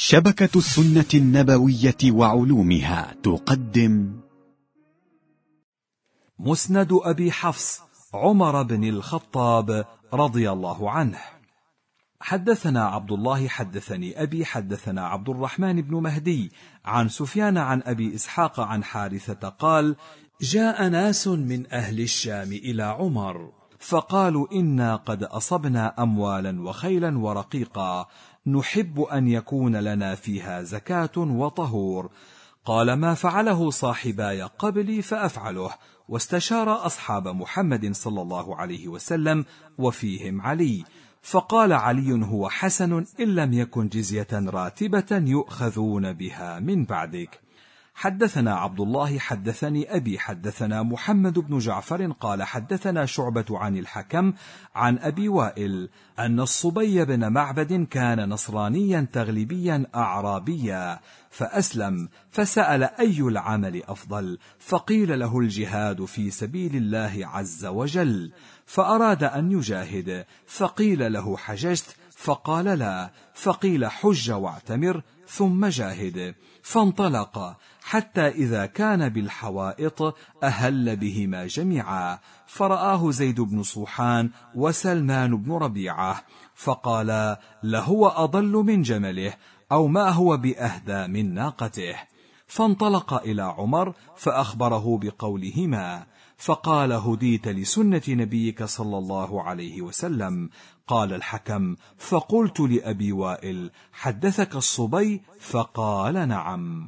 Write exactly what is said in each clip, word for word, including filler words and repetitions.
شبكة السنة النبوية وعلومها تقدم مسند أبي حفص عمر بن الخطاب رضي الله عنه. حدثنا عبد الله حدثني أبي حدثنا عبد الرحمن بن مهدي عن سفيان عن أبي إسحاق عن حارثة قال: جاء ناس من أهل الشام إلى عمر فقالوا: إنا قد أصبنا أموالا وخيلا ورقيقا نحب أن يكون لنا فيها زكاة وطهور. قال: ما فعله صاحباي قبلي فأفعله. واستشار أصحاب محمد صلى الله عليه وسلم وفيهم علي، فقال علي: هو حسن إن لم يكن جزية راتبة يؤخذون بها من بعدك. حدثنا عبد الله حدثني أبي حدثنا محمد بن جعفر قال: حدثنا شعبة عن الحكم عن أبي وائل أن الصبي بن معبد كان نصرانيا تغلبيا أعرابيا فأسلم، فسأل أي العمل أفضل، فقيل له: الجهاد في سبيل الله عز وجل، فأراد أن يجاهد، فقيل له: حججت؟ فقال: لا، فقيل: حج واعتمر ثم جاهد. فانطلق حتى إذا كان بالحوائط أهل بهما جميعا، فرآه زيد بن صوحان وسلمان بن ربيعة، فقال: لهو أضل من جمله، أو ما هو بأهدى من ناقته. فانطلق إلى عمر فأخبره بقولهما، فقال: هديت لسنة نبيك صلى الله عليه وسلم. قال الحكم: فقلت لأبي وائل: حدثك الصبي؟ فقال: نعم.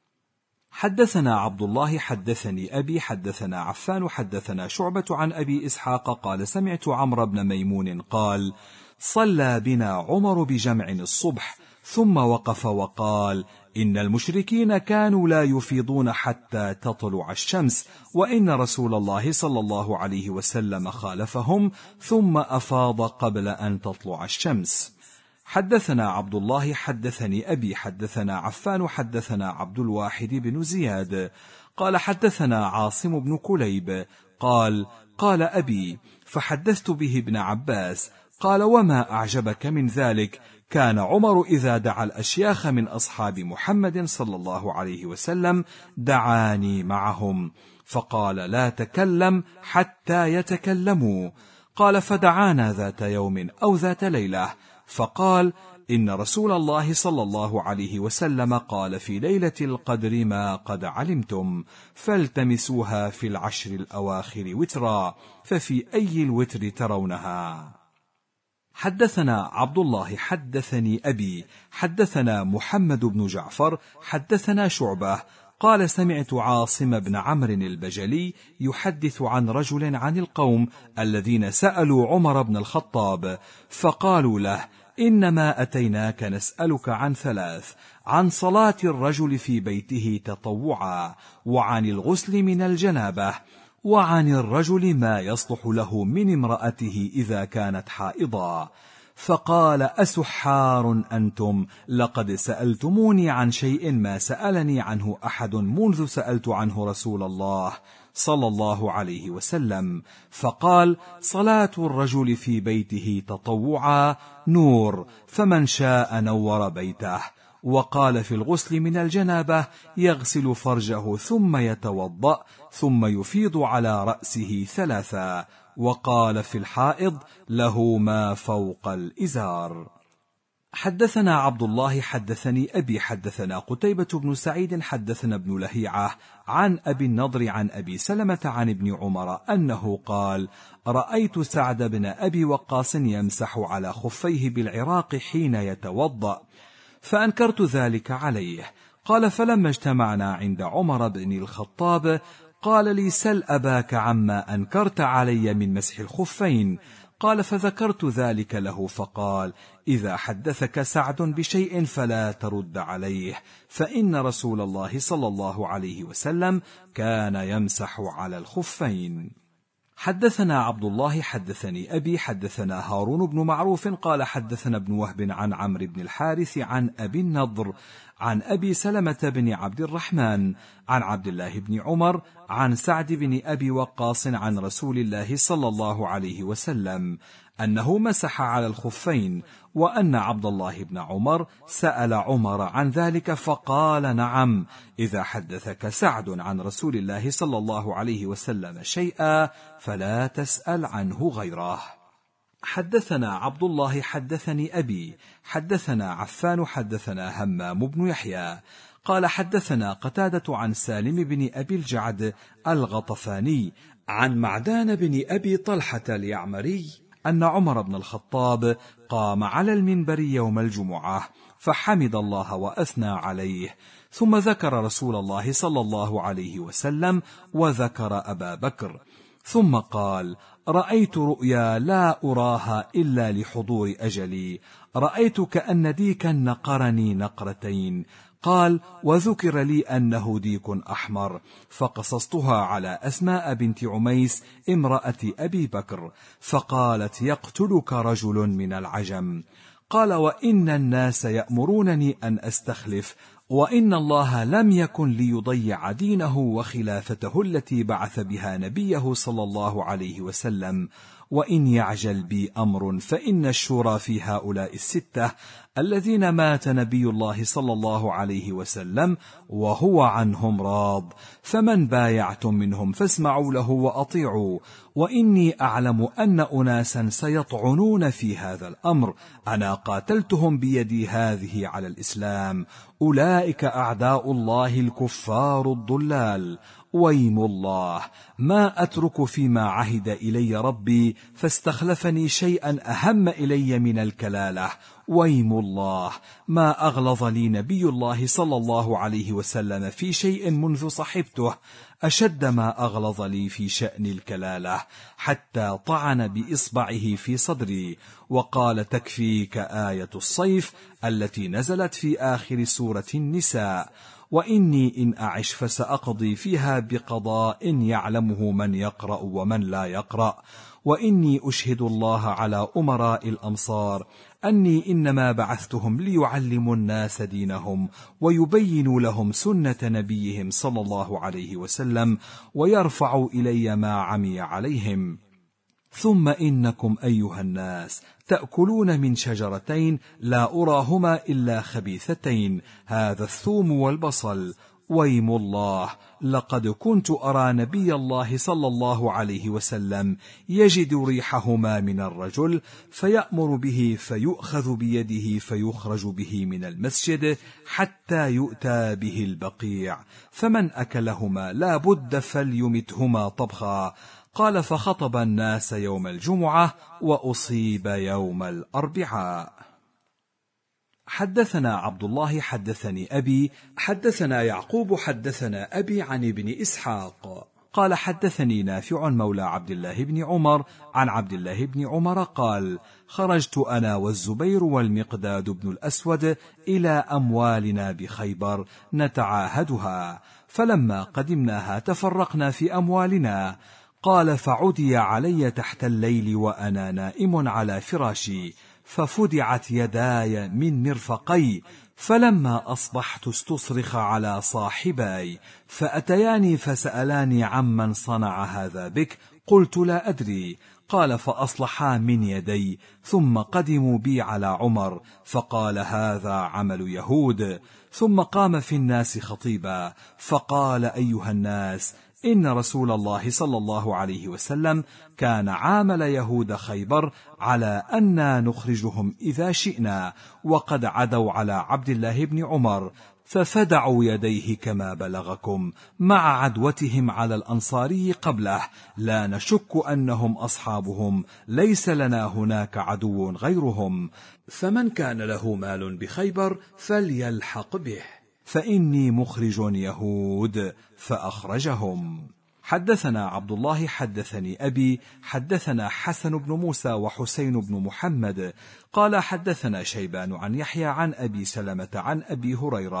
حدثنا عبد الله حدثني أبي حدثنا عفان حدثنا شعبة عن أبي إسحاق قال: سمعت عمرو بن ميمون قال: صلى بنا عمر بجمع الصبح، ثم وقف وقال: إن المشركين كانوا لا يفيضون حتى تطلع الشمس، وإن رسول الله صلى الله عليه وسلم خالفهم ثم أفاض قبل أن تطلع الشمس. حدثنا عبد الله حدثني أبي حدثنا عفان حدثنا عبد الواحد بن زياد قال: حدثنا عاصم بن كليب قال: قال أبي فحدثت به ابن عباس قال: وما أعجبك من ذلك؟ كان عمر إذا دعا الأشياخ من أصحاب محمد صلى الله عليه وسلم دعاني معهم، فقال: لا تكلم حتى يتكلموا. قال: فدعانا ذات يوم أو ذات ليلة، فقال: إن رسول الله صلى الله عليه وسلم قال في ليلة القدر ما قد علمتم، فالتمسوها في العشر الأواخر وترا، ففي أي الوتر ترونها؟ حدثنا عبد الله حدثني أبي حدثنا محمد بن جعفر حدثنا شعبة قال: سمعت عاصم بن عمرو البجلي يحدث عن رجل عن القوم الذين سألوا عمر بن الخطاب، فقالوا له: إنما أتيناك نسألك عن ثلاث: عن صلاة الرجل في بيته تطوعا، وعن الغسل من الجنابة، وعن الرجل ما يصلح له من امرأته إذا كانت حائضا. فقال: أسحار أنتم؟ لقد سألتموني عن شيء ما سألني عنه أحد منذ سألت عنه رسول الله صلى الله عليه وسلم. فقال: صلاة الرجل في بيته تطوعا نور، فمن شاء نور بيته. وقال في الغسل من الجنابة: يغسل فرجه ثم يتوضأ ثم يفيض على رأسه ثلاثا. وقال في الحائض: له ما فوق الإزار. حدثنا عبد الله حدثني أبي حدثنا قتيبة بن سعيد حدثنا ابن لهيعة عن أبي النضر عن أبي سلمة عن ابن عمر أنه قال: رأيت سعد بن أبي وقاص يمسح على خفيه بالعراق حين يتوضأ، فأنكرت ذلك عليه. قال: فلما اجتمعنا عند عمر بن الخطاب قال لي: سل أباك عما أنكرت علي من مسح الخفين. قال: فذكرت ذلك له، فقال: إذا حدثك سعد بشيء فلا ترد عليه، فإن رسول الله صلى الله عليه وسلم كان يمسح على الخفين. حدثنا عبد الله حدثني أبي حدثنا هارون بن معروف قال: حدثنا ابن وهب عن عمرو بن الحارث عن أبي النضر عن أبي سلمة بن عبد الرحمن عن عبد الله بن عمر عن سعد بن أبي وقاص عن رسول الله صلى الله عليه وسلم أنه مسح على الخفين، وأن عبد الله بن عمر سأل عمر عن ذلك فقال نعم، إذا حدثك سعد عن رسول الله صلى الله عليه وسلم شيئا فلا تسأل عنه غيره. حدثنا عبد الله حدثني أبي حدثنا عفان حدثنا همام بن يحيى قال حدثنا قتادة عن سالم بن أبي الجعد الغطفاني عن معدان بن أبي طلحة اليعمري أن عمر بن الخطاب قام على المنبر يوم الجمعة فحمد الله وأثنى عليه، ثم ذكر رسول الله صلى الله عليه وسلم وذكر أبا بكر، ثم قال: رأيت رؤيا لا أراها إلا لحضور أجلي، رأيت كأن ديكا نقرني نقرتين. قال: وذكر لي أنه ديك أحمر، فقصصتها على أسماء بنت عميس امرأة أبي بكر، فقالت: يقتلك رجل من العجم. قال: وإن الناس يأمرونني أن أستخلف، وإن الله لم يكن ليضيع دينه وخلافته التي بعث بها نبيه صلى الله عليه وسلم، وإن يعجل بي أمر فإن الشورى في هؤلاء الستة الذين مات نبي الله صلى الله عليه وسلم وهو عنهم راض، فمن بايعتم منهم فاسمعوا له وأطيعوا، وإني أعلم أن أناسا سيطعنون في هذا الأمر، أنا قاتلتهم بيدي هذه على الإسلام، أولئك أعداء الله الكفار الضلال، ويم الله ما أترك فيما عهد إلي ربي فاستخلفني شيئا أهم إلي من الكلالة، ويم الله ما أغلظ لي نبي الله صلى الله عليه وسلم في شيء منذ صحبته أشد ما أغلظ لي في شأن الكلالة، حتى طعن بإصبعه في صدري وقال: تكفيك آية الصيف التي نزلت في آخر سورة النساء، وإني إن أعش فسأقضي فيها بقضاء يعلمه من يقرأ ومن لا يقرأ، وإني أشهد الله على أمراء الأمصار أني إنما بعثتهم ليعلموا الناس دينهم ويبينوا لهم سنة نبيهم صلى الله عليه وسلم ويرفعوا إلي ما عمي عليهم. ثم إنكم أيها الناس تأكلون من شجرتين لا أراهما إلا خبيثتين، هذا الثوم والبصل، ويم الله لقد كنت أرى نبي الله صلى الله عليه وسلم يجد ريحهما من الرجل فيأمر به فيؤخذ بيده فيخرج به من المسجد حتى يؤتى به البقيع، فمن أكلهما لا بد فليمتهما طبخا. قال: فخطب الناس يوم الجمعة وأصيب يوم الأربعاء. حدثنا عبد الله حدثني أبي حدثنا يعقوب حدثنا أبي عن ابن إسحاق قال: حدثني نافع مولى عبد الله بن عمر عن عبد الله بن عمر قال: خرجت أنا والزبير والمقداد بن الأسود إلى أموالنا بخيبر نتعاهدها، فلما قدمناها تفرقنا في أموالنا. قال: فعدي علي تحت الليل وأنا نائم على فراشي، ففدعت يداي من مرفقي، فلما أصبحت استصرخ على صاحباي، فأتياني فسألاني عمن صنع هذا بك، قلت: لا أدري. قال: فأصلحا من يدي، ثم قدموا بي على عمر، فقال: هذا عمل يهود. ثم قام في الناس خطيبا فقال: أيها الناس، إن رسول الله صلى الله عليه وسلم كان عامل يهود خيبر على أننا نخرجهم إذا شئنا، وقد عدوا على عبد الله بن عمر ففدعوا يديه كما بلغكم، مع عدوتهم على الأنصاري قبله، لا نشك أنهم أصحابهم، ليس لنا هناك عدو غيرهم، فمن كان له مال بخيبر فليلحق به، فإني مخرج يهود، فأخرجهم. حدثنا عبد الله حدثني أبي حدثنا حسن بن موسى وحسين بن محمد قال: حدثنا شيبان عن يحيى عن أبي سلمة عن أبي هريرة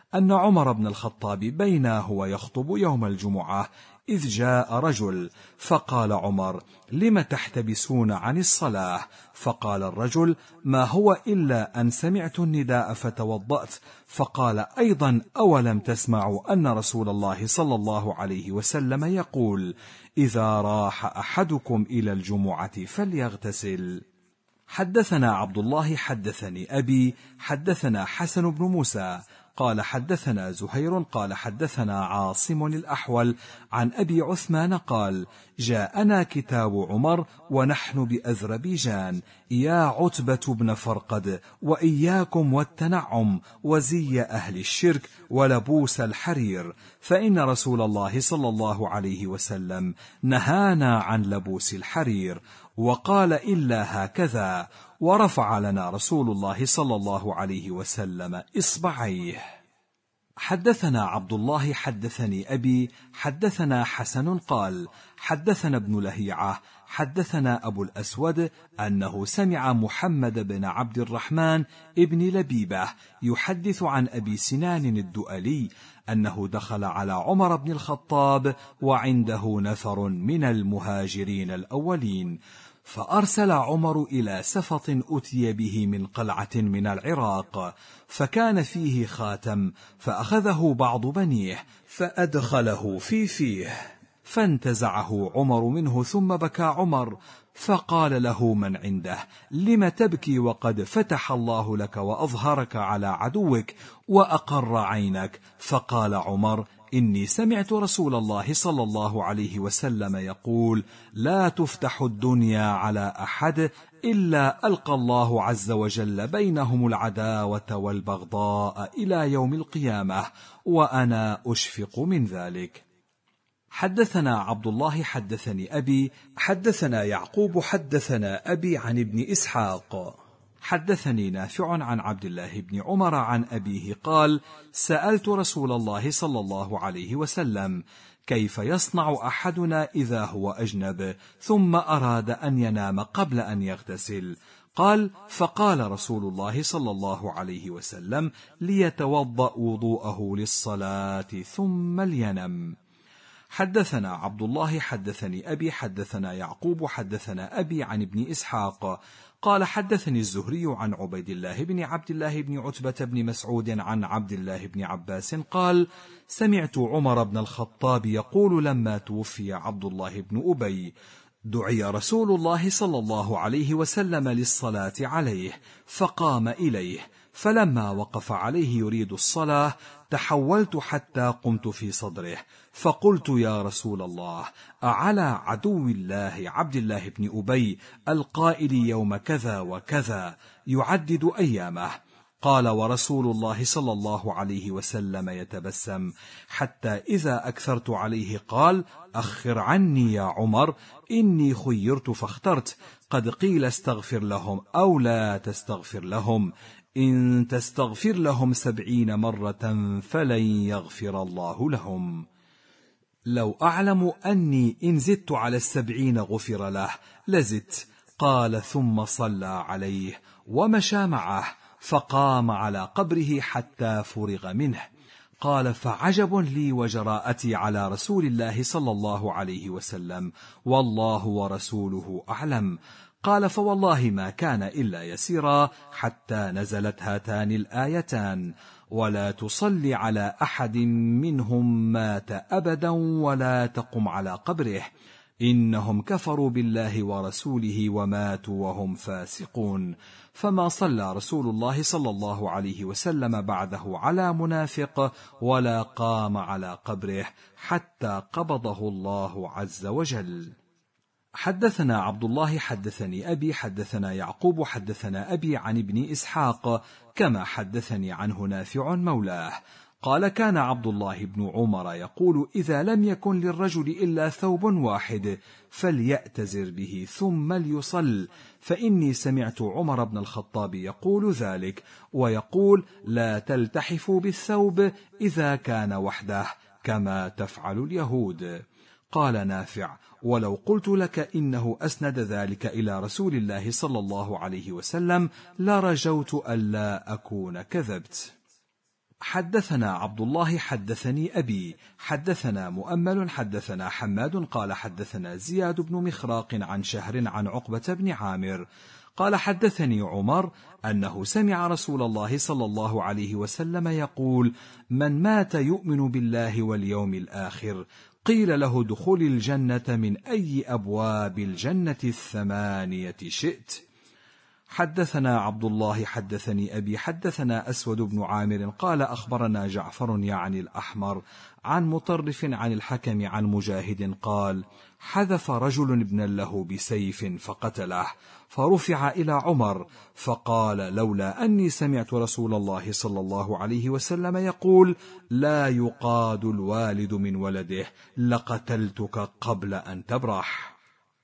أن عمر بن الخطاب بينا هو يخطب يوم الجمعة إذ جاء رجل فقال عمر: لم تحتبسون عن الصلاة؟ فقال الرجل: ما هو إلا أن سمعت النداء فتوضأت. فقال أيضا: أولم تسمعوا أن رسول الله صلى الله عليه وسلم يقول: إذا راح أحدكم إلى الجمعة فليغتسل. حدثنا عبد الله حدثني أبي حدثنا حسن بن موسى قال حدثنا زهير قال حدثنا عاصم الأحول عن أبي عثمان قال: جاءنا كتاب عمر ونحن بأذربيجان يا عتبة بن فرقد وإياكم والتنعم وزي أهل الشرك ولبوس الحرير، فإن رسول الله صلى الله عليه وسلم نهانا عن لبوس الحرير وقال: إلا هكذا، ورفع لنا رسول الله صلى الله عليه وسلم إصبعيه. حدثنا عبد الله حدثني أبي حدثنا حسن قال حدثنا ابن لهيعة حدثنا أبو الأسود أنه سمع محمد بن عبد الرحمن ابن لبيبة يحدث عن أبي سنان الدؤلي أنه دخل على عمر بن الخطاب وعنده نفر من المهاجرين الأولين، فأرسل عمر إلى سفط أتي به من قلعة من العراق، فكان فيه خاتم، فأخذه بعض بنيه فأدخله في فيه، فانتزعه عمر منه، ثم بكى عمر، فقال له من عنده: لم تبكي وقد فتح الله لك وأظهرك على عدوك وأقر عينك؟ فقال عمر: إني سمعت رسول الله صلى الله عليه وسلم يقول: لا تفتح الدنيا على أحد إلا ألقى الله عز وجل بينهم العداوة والبغضاء إلى يوم القيامة، وأنا أشفق من ذلك. حدثنا عبد الله حدثني أبي حدثنا يعقوب حدثنا أبي عن ابن إسحاق حدثني نافع عن عبد الله بن عمر عن أبيه قال: سألت رسول الله صلى الله عليه وسلم: كيف يصنع أحدنا إذا هو أجنب ثم أراد أن ينام قبل أن يغتسل؟ قال: فقال رسول الله صلى الله عليه وسلم: ليتوضأ وضوءه للصلاة ثم لينم. حدثنا عبد الله حدثني أبي حدثنا يعقوب حدثنا أبي عن ابن إسحاق قال حدثني الزهري عن عبيد الله بن عبد الله بن عتبة بن مسعود عن عبد الله بن عباس قال: سمعت عمر بن الخطاب يقول لما توفي عبد الله بن أبي: دعي رسول الله صلى الله عليه وسلم للصلاة عليه، فقام إليه، فلما وقف عليه يريد الصلاة تحولت حتى قمت في صدره، فقلت: يا رسول الله، أعلى عدو الله عبد الله بن أبي القائل يوم كذا وكذا يعدد أيامه؟ قال: ورسول الله صلى الله عليه وسلم يتبسم، حتى إذا أكثرت عليه قال: أخر عني يا عمر، إني خيرت فاخترت، قد قيل استغفر لهم أو لا تستغفر لهم، إن تستغفر لهم سبعين مرة فلن يغفر الله لهم. لو أعلم أني إن زدت على السبعين غفر له لزدت. قال: ثم صلى عليه ومشى معه، فقام على قبره حتى فرغ منه. قال: فعجب لي وجراءتي على رسول الله صلى الله عليه وسلم، والله ورسوله أعلم. قال: فوالله ما كان إلا يسيرا حتى نزلت هاتان الآيتان: ولا تصل على أحد منهم مات أبدا ولا تقم على قبره، إنهم كفروا بالله ورسوله وماتوا وهم فاسقون. فما صلى رسول الله صلى الله عليه وسلم بعده على منافق ولا قام على قبره حتى قبضه الله عز وجل. حدثنا عبد الله حدثني أبي حدثنا يعقوب حدثنا أبي عن ابن إسحاق كما حدثني عنه نافع مولاه قال: كان عبد الله بن عمر يقول: إذا لم يكن للرجل إلا ثوب واحد فليأتزر به ثم ليصل، فإني سمعت عمر بن الخطاب يقول ذلك، ويقول: لا تلتحفوا بالثوب إذا كان وحده كما تفعل اليهود. قال نافع: ولو قلت لك إنه أسند ذلك إلى رسول الله صلى الله عليه وسلم لرجوت ألا أكون كذبت. حدثنا عبد الله حدثني أبي حدثنا مؤمل حدثنا حماد قال حدثنا زياد بن مخراق عن شهر عن عقبة بن عامر قال حدثني عمر أنه سمع رسول الله صلى الله عليه وسلم يقول: من مات يؤمن بالله واليوم الآخر قيل له دخول الجنة من أي أبواب الجنة الثمانية شئت. حدثنا عبد الله حدثني أبي حدثنا أسود بن عامر قال أخبرنا جعفر يعني الأحمر عن مطرف عن الحكم عن مجاهد قال: حذف رجل ابنا له بسيف فقتله، فرفع إلى عمر فقال: لولا أني سمعت رسول الله صلى الله عليه وسلم يقول: لا يقاد الوالد من ولده لقتلتك قبل أن تبرح.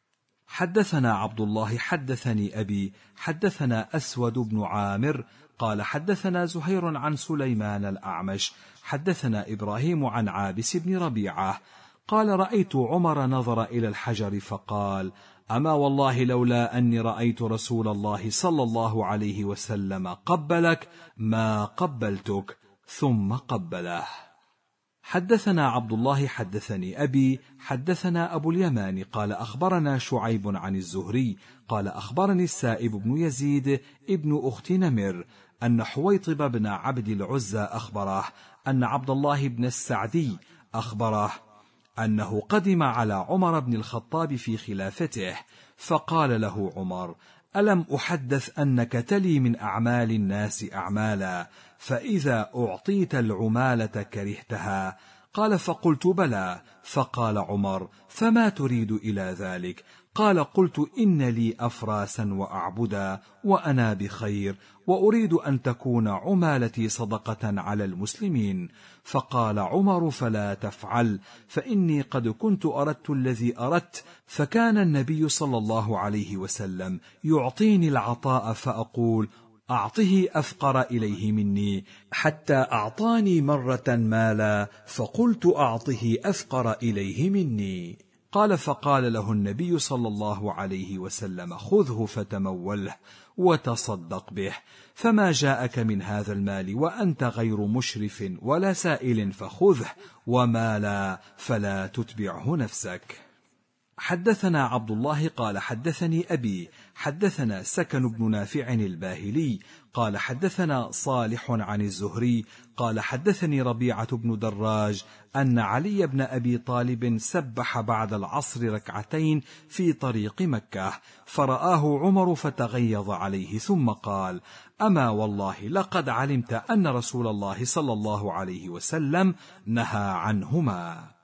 حدثنا عبد الله حدثني أبي حدثنا أسود بن عامر قال حدثنا زهير عن سليمان الأعمش حدثنا إبراهيم عن عابس بن ربيعة قال: رأيت عمر نظر إلى الحجر فقال: أما والله لولا أني رأيت رسول الله صلى الله عليه وسلم قبلك ما قبلتك، ثم قبله. حدثنا عبد الله حدثني أبي حدثنا أبو اليمان قال أخبرنا شعيب عن الزهري قال أخبرني السائب بن يزيد ابن أخت نمر أن حويطب بن عبد العزى أخبره أن عبد الله بن السعدي أخبره أنه قدم على عمر بن الخطاب في خلافته، فقال له عمر: ألم أحدث أنك تلي من أعمال الناس أعمالا، فإذا أعطيت العمالة كرهتها؟ قال: فقلت بلى. فقال عمر: فما تريد إلى ذلك؟ قال: قلت إن لي أفراسا وأعبدا وأنا بخير، وأريد أن تكون عمالتي صدقة على المسلمين. فقال عمر: فلا تفعل، فإني قد كنت أردت الذي أردت، فكان النبي صلى الله عليه وسلم يعطيني العطاء فأقول: أعطه أفقر إليه مني، حتى أعطاني مرة مالا فقلت: أعطه أفقر إليه مني. قال: فقال له النبي صلى الله عليه وسلم: خذه فتموله وتصدق به، فما جاءك من هذا المال وأنت غير مشرف ولا سائل فخذه، وما لا فلا تتبعه نفسك. حدثنا عبد الله قال حدثني أبي حدثنا سكن بن نافع الباهلي قال حدثنا صالح عن الزهري قال حدثني ربيعة بن دراج أن علي بن أبي طالب سبح بعد العصر ركعتين في طريق مكة، فرآه عمر فتغيظ عليه ثم قال: أما والله لقد علمت أن رسول الله صلى الله عليه وسلم نهى عنهما.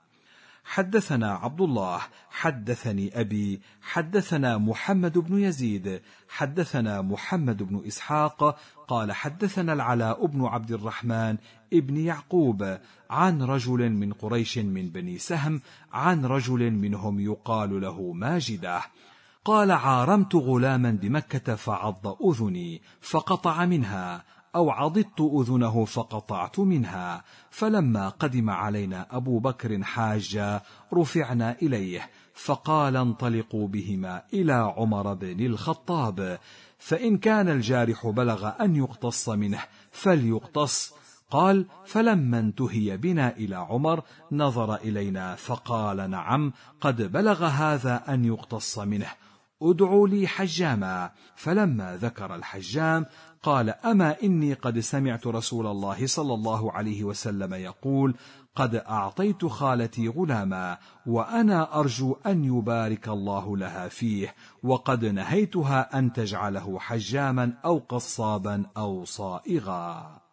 حدثنا عبد الله حدثني أبي حدثنا محمد بن يزيد حدثنا محمد بن إسحاق قال حدثنا العلاء بن عبد الرحمن ابن يعقوب عن رجل من قريش من بني سهم عن رجل منهم يقال له ماجدة قال: عارمت غلاما بمكة فعض أذني فقطع منها، أو عضدت أذنه فقطعت منها، فلما قدم علينا أبو بكر حاجا رفعنا إليه، فقال: انطلقوا بهما إلى عمر بن الخطاب، فإن كان الجارح بلغ أن يقتص منه فليقتص. قال: فلما انتهي بنا إلى عمر نظر إلينا فقال: نعم، قد بلغ هذا أن يقتص منه، ادعوا لي حجاما. فلما ذكر الحجام قال: أما إني قد سمعت رسول الله صلى الله عليه وسلم يقول: قد أعطيت خالتي غلاما، وأنا أرجو أن يبارك الله لها فيه، وقد نهيتها أن تجعله حجاما أو قصابا أو صائغا.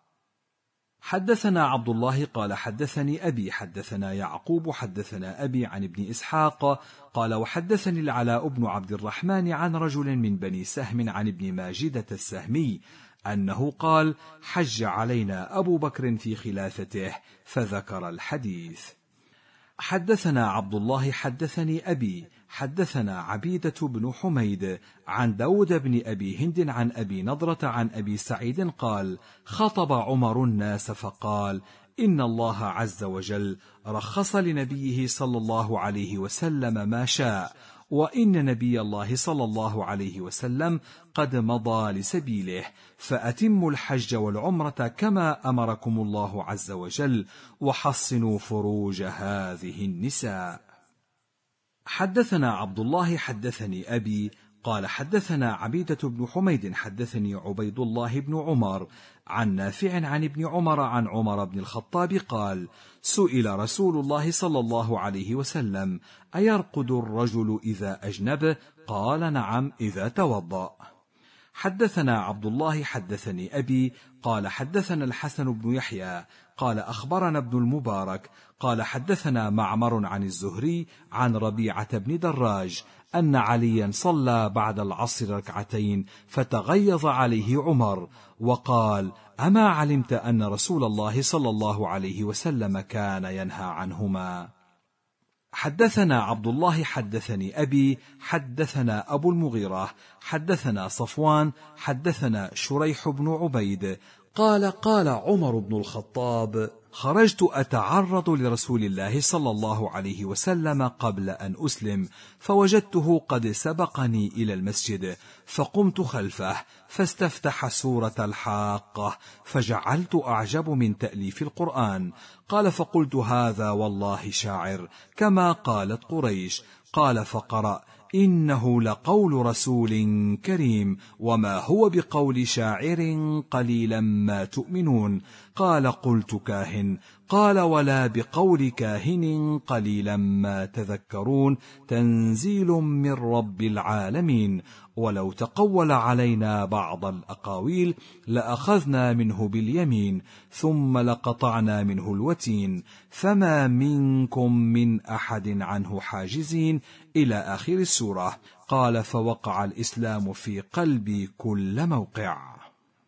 حدثنا عبد الله قال حدثني أبي حدثنا يعقوب حدثنا أبي عن ابن إسحاق قال: وحدثني العلاء بن عبد الرحمن عن رجل من بني سهم عن ابن ماجدة السهمي أنه قال: حج علينا أبو بكر في خلافته، فذكر الحديث. حدثنا عبد الله حدثني أبي حدثنا عبيدة بن حميد عن داود بن أبي هند عن أبي نضرة عن أبي سعيد قال: خطب عمر الناس فقال: إن الله عز وجل رخص لنبيه صلى الله عليه وسلم ما شاء، وإن نبي الله صلى الله عليه وسلم قد مضى لسبيله، فأتموا الحج والعمرة كما أمركم الله عز وجل، وحصنوا فروج هذه النساء. حدثنا عبد الله حدثني أبي قال حدثنا عبيدة بن حميد حدثني عبيد الله بن عمر عن نافع عن ابن عمر عن عمر بن الخطاب قال: سئل رسول الله صلى الله عليه وسلم: أيرقد الرجل إذا أجنب؟ قال: نعم إذا توضأ. حدثنا عبد الله حدثني أبي قال حدثنا الحسن بن يحيى قال أخبرنا ابن المبارك قال حدثنا معمر عن الزهري عن ربيعة بن دراج أن عليا صلى بعد العصر ركعتين فتغيظ عليه عمر وقال: أما علمت أن رسول الله صلى الله عليه وسلم كان ينهى عنهما؟ حدثنا عبد الله حدثني أبي حدثنا أبو المغيرة حدثنا صفوان حدثنا شريح بن عبيد قال: قال عمر بن الخطاب: خرجت أتعرض لرسول الله صلى الله عليه وسلم قبل أن أسلم، فوجدته قد سبقني إلى المسجد، فقمت خلفه فاستفتح سورة الحاقة، فجعلت أعجب من تأليف القرآن. قال: فقلت: هذا والله شاعر كما قالت قريش. قال: فقرأ: إنه لقول رسول كريم وما هو بقول شاعر قليلا ما تؤمنون. قال: قلت: كاهن. قال: ولا بقول كاهن قليلا ما تذكرون، تنزيل من رب العالمين، ولو تقول علينا بعض الأقاويل لأخذنا منه باليمين ثم لقطعنا منه الوتين، فما منكم من أحد عنه حاجزين، إلى آخر السورة. قال: فوقع الإسلام في قلبي كل موقع.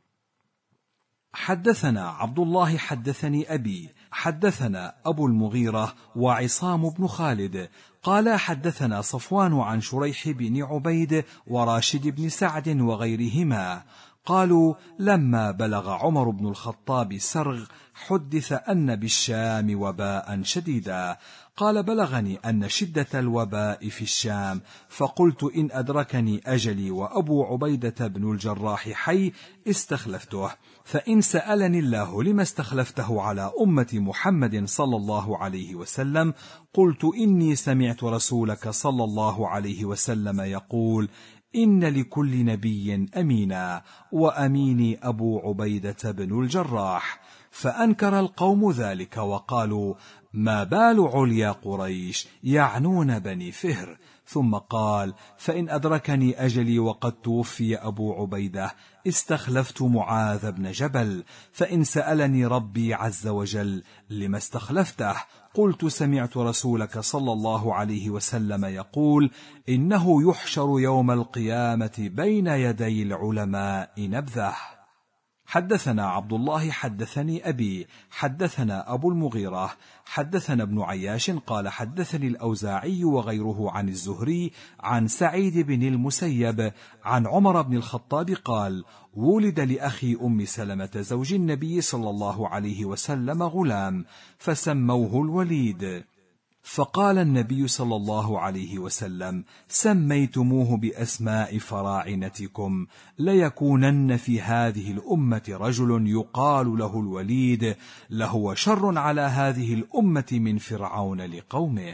حدثنا عبد الله حدثني أبي حدثنا أبو المغيرة وعصام بن خالد قال حدثنا صفوان عن شريح بن عبيد وراشد بن سعد وغيرهما قالوا: لما بلغ عمر بن الخطاب سرغ حدث أن بالشام وباء شديدا. قال: بلغني أن شدة الوباء في الشام، فقلت: إن أدركني أجلي وأبو عبيدة بن الجراح حي استخلفته، فإن سألني الله لما استخلفته على أمة محمد صلى الله عليه وسلم قلت: إني سمعت رسولك صلى الله عليه وسلم يقول: إن لكل نبي أمينا، وأميني أبو عبيدة بن الجراح. فأنكر القوم ذلك وقالوا: ما بال عليا قريش، يعنون بني فهر. ثم قال: فإن أدركني أجلي وقد توفي أبو عبيدة استخلفت معاذ بن جبل، فإن سألني ربي عز وجل لما استخلفته قلت: سمعت رسولك صلى الله عليه وسلم يقول: إنه يحشر يوم القيامة بين يدي العلماء نبذه. حدثنا عبد الله حدثني أبي حدثنا أبو المغيرة حدثنا ابن عياش قال حدثني الأوزاعي وغيره عن الزهري عن سعيد بن المسيب عن عمر بن الخطاب قال: ولد لأخي أم سلمة زوج النبي صلى الله عليه وسلم غلام فسموه الوليد، فقال النبي صلى الله عليه وسلم: سميتموه بأسماء فراعنتكم، ليكونن في هذه الأمة رجل يقال له الوليد، لهو شر على هذه الأمة من فرعون لقومه.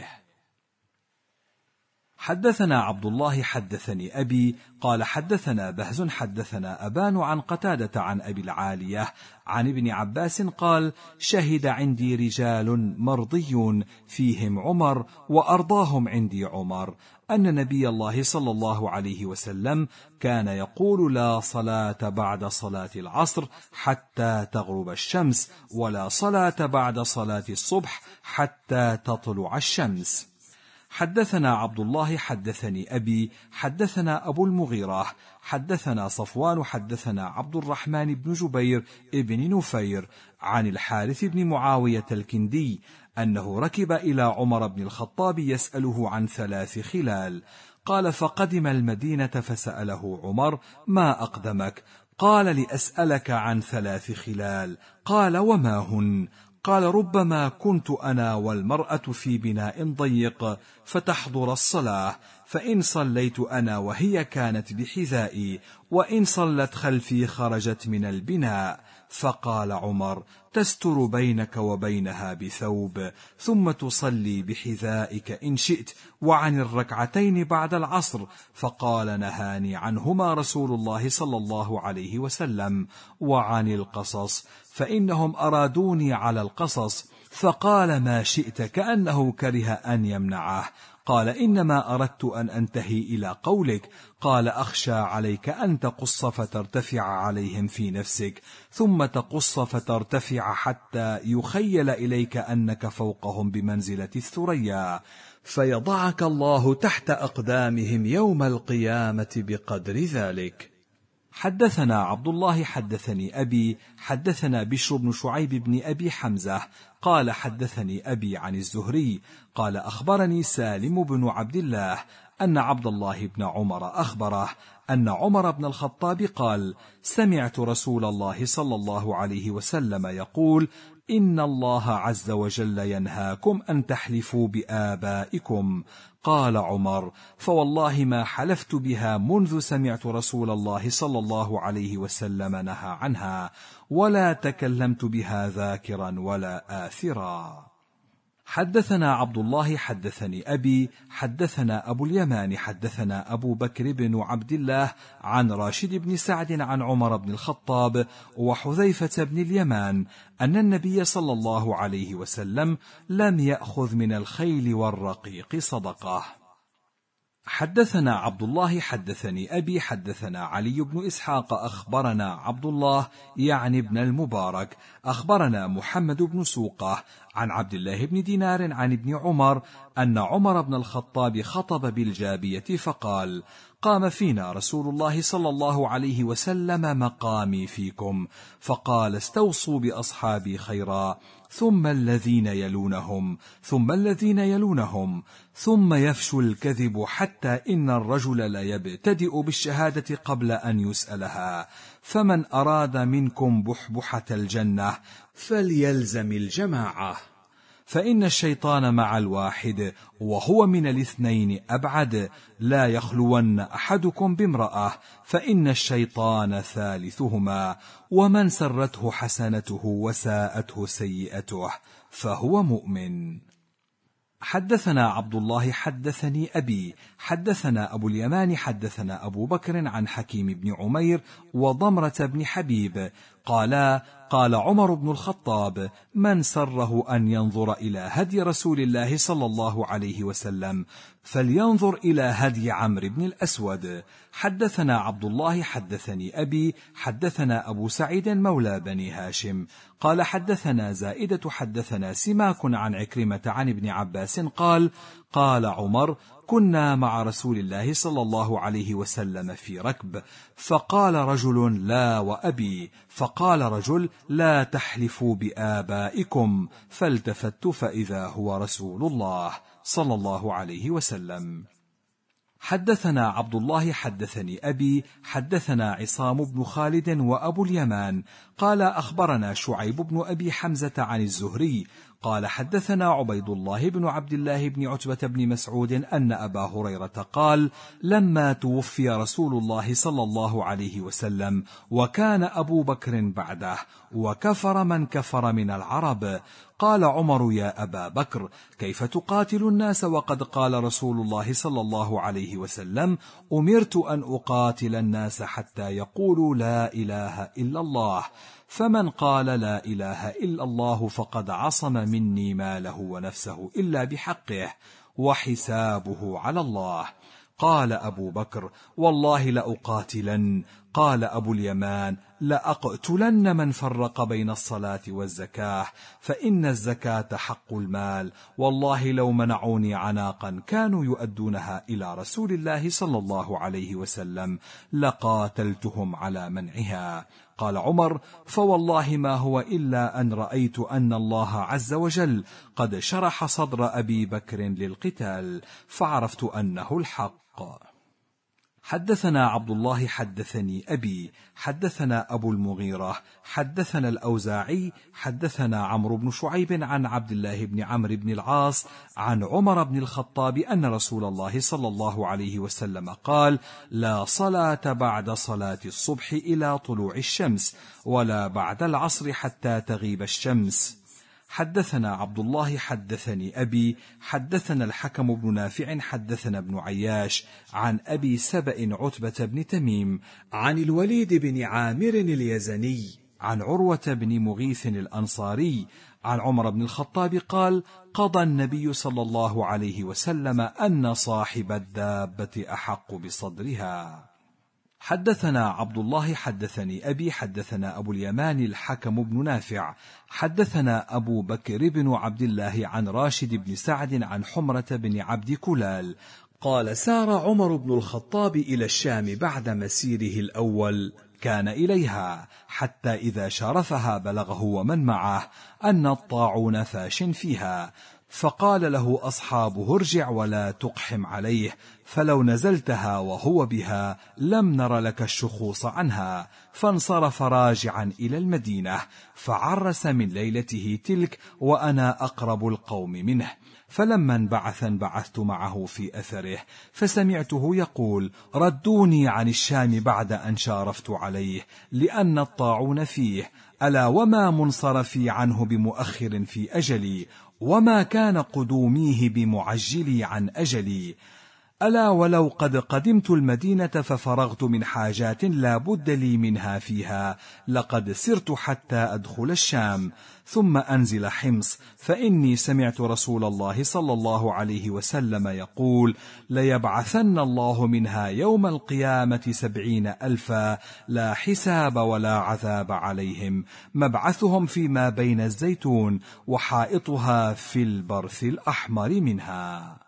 حدثنا عبد الله حدثني أبي قال حدثنا بهز حدثنا أبان عن قتادة عن أبي العالية عن ابن عباس قال: شهد عندي رجال مرضيون فيهم عمر وأرضاهم عندي عمر أن نبي الله صلى الله عليه وسلم كان يقول: لا صلاة بعد صلاة العصر حتى تغرب الشمس، ولا صلاة بعد صلاة الصبح حتى تطلع الشمس. حدثنا عبد الله حدثني أبي حدثنا أبو المغيرة حدثنا صفوان حدثنا عبد الرحمن بن جبير ابن نفير عن الحارث بن معاوية الكندي أنه ركب إلى عمر بن الخطاب يسأله عن ثلاث خلال. قال: فقدم المدينة فسأله عمر: ما أقدمك؟ قال: لأسألك عن ثلاث خلال. قال: وما هن؟ قال: ربما كنت أنا والمرأة في بناء ضيق فتحضر الصلاة، فإن صليت أنا وهي كانت بحذائي، وإن صلت خلفي خرجت من البناء. فقال عمر: تستر بينك وبينها بثوب، ثم تصلي بحذائك إن شئت، وعن الركعتين بعد العصر. فقال: نهاني عنهما رسول الله صلى الله عليه وسلم. وعن القصص، فإنهم أرادوني على القصص. فقال: ما شئت، كأنه كره أن يمنعه. قال: إنما أردت أن أنتهي إلى قولك. قال: أخشى عليك أن تقص فترتفع عليهم في نفسك، ثم تقص فترتفع حتى يخيل إليك أنك فوقهم بمنزلة الثريا، فيضعك الله تحت أقدامهم يوم القيامة بقدر ذلك. حدثنا عبد الله حدثني أبي حدثنا بشر بن شعيب بن أبي حمزة قال: حدثني أبي عن الزهري قال: أخبرني سالم بن عبد الله أن عبد الله بن عمر أخبره أن عمر بن الخطاب قال: سمعت رسول الله صلى الله عليه وسلم يقول: إن الله عز وجل ينهاكم أن تحلفوا بآبائكم. قال عمر: فوالله ما حلفت بها منذ سمعت رسول الله صلى الله عليه وسلم نهى عنها، ولا تكلمت بها ذاكرا ولا آثرا. حدثنا عبد الله حدثني أبي حدثنا أبو اليمان حدثنا أبو بكر بن عبد الله عن راشد بن سعد عن عمر بن الخطاب وحذيفة بن اليمان أن النبي صلى الله عليه وسلم لم يأخذ من الخيل والرقيق صدقة. حدثنا عبد الله حدثني أبي حدثنا علي بن إسحاق أخبرنا عبد الله يعني ابن المبارك أخبرنا محمد بن سوقة عن عبد الله بن دينار عن ابن عمر أن عمر بن الخطاب خطب بالجابية فقال: قام فينا رسول الله صلى الله عليه وسلم مقامي فيكم، فقال: استوصوا بأصحابي خيرا، ثم الذين يلونهم، ثم الذين يلونهم، ثم يفشو الكذب حتى إن الرجل لا يبتدئ بالشهادة قبل أن يسألها، فمن أراد منكم بحبحة الجنة فليلزم الجماعة، فإن الشيطان مع الواحد وهو من الاثنين أبعد، لا يخلون أحدكم بامرأة فإن الشيطان ثالثهما، ومن سرته حسنته وساءته سيئته فهو مؤمن. حدثنا عبد الله حدثني أبي حدثنا أبو اليمان حدثنا أبو بكر عن حكيم بن عمير وضمرة بن حبيب قالا: قال عمر بن الخطاب: من سره أن ينظر إلى هدي رسول الله صلى الله عليه وسلم فلينظر إلى هدي عمرو بن الأسود. حدثنا عبد الله حدثني أبي حدثنا أبو سعيد مولى بني هاشم قال: حدثنا زائدة حدثنا سماك عن عكرمة عن ابن عباس قال: قال عمر: كنا مع رسول الله صلى الله عليه وسلم في ركب، فقال رجل: لا وأبي، فقال رجل: لا تحلفوا بآبائكم، فالتفت فإذا هو رسول الله صلى الله عليه وسلم. حدثنا عبد الله حدثني أبي حدثنا عصام بن خالد وأبو اليمان قال: أخبرنا شعيب بن أبي حمزة عن الزهري قال: حدثنا عبيد الله بن عبد الله بن عتبة بن مسعود أن أبا هريرة قال: لما توفي رسول الله صلى الله عليه وسلم وكان أبو بكر بعده وكفر من كفر من العرب، قال عمر: يا أبا بكر، كيف تقاتل الناس وقد قال رسول الله صلى الله عليه وسلم: أمرت أن أقاتل الناس حتى يقولوا لا إله إلا الله، فمن قال لا إله إلا الله فقد عصم مني ماله ونفسه إلا بحقه، وحسابه على الله. قال أبو بكر: والله لأقاتلن. قال أبو اليمان: لأقتلن من فرق بين الصلاة والزكاة، فإن الزكاة حق المال، والله لو منعوني عناقا كانوا يؤدونها إلى رسول الله صلى الله عليه وسلم لقاتلتهم على منعها. قال عمر: فوالله ما هو إلا أن رأيت أن الله عز وجل قد شرح صدر أبي بكر للقتال، فعرفت أنه الحق. حدثنا عبد الله حدثني أبي حدثنا أبو المغيرة حدثنا الأوزاعي حدثنا عمرو بن شعيب عن عبد الله بن عمرو بن العاص عن عمر بن الخطاب أن رسول الله صلى الله عليه وسلم قال: لا صلاة بعد صلاة الصبح إلى طلوع الشمس، ولا بعد العصر حتى تغيب الشمس. حدثنا عبد الله حدثني أبي حدثنا الحكم بن نافع حدثنا ابن عياش عن أبي سبأ عتبة بن تميم عن الوليد بن عامر اليزني عن عروة بن مغيث الأنصاري عن عمر بن الخطاب قال: قضى النبي صلى الله عليه وسلم أن صاحب الدابة أحق بصدرها. حدثنا عبد الله حدثني أبي حدثنا أبو اليمان الحكم بن نافع حدثنا أبو بكر بن عبد الله عن راشد بن سعد عن حمرة بن عبد كلال قال: سار عمر بن الخطاب إلى الشام بعد مسيره الأول، كان إليها حتى إذا شرفها بلغه ومن معه أن الطاعون فاش فيها، فقال له أصحابه: ارجع ولا تقحم عليه، فلو نزلتها وهو بها لم نر لك الشخوص عنها. فانصرف راجعا إلى المدينة، فعرس من ليلته تلك وأنا أقرب القوم منه، فلما انبعث انبعثت معه في أثره، فسمعته يقول: ردوني عن الشام بعد أن شارفت عليه، لأن الطاعون فيه، ألا وما منصرفي عنه بمؤخر في أجلي، وما كان قدوميه بمعجلي عن أجلي. ألا ولو قد قدمت المدينة ففرغت من حاجات لا بد لي منها فيها، لقد سرت حتى أدخل الشام ثم أنزل حمص، فإني سمعت رسول الله صلى الله عليه وسلم يقول: ليبعثن الله منها يوم القيامة سبعين ألفا، لا حساب ولا عذاب عليهم، مبعثهم فيما بين الزيتون وحائطها في البرث الأحمر منها.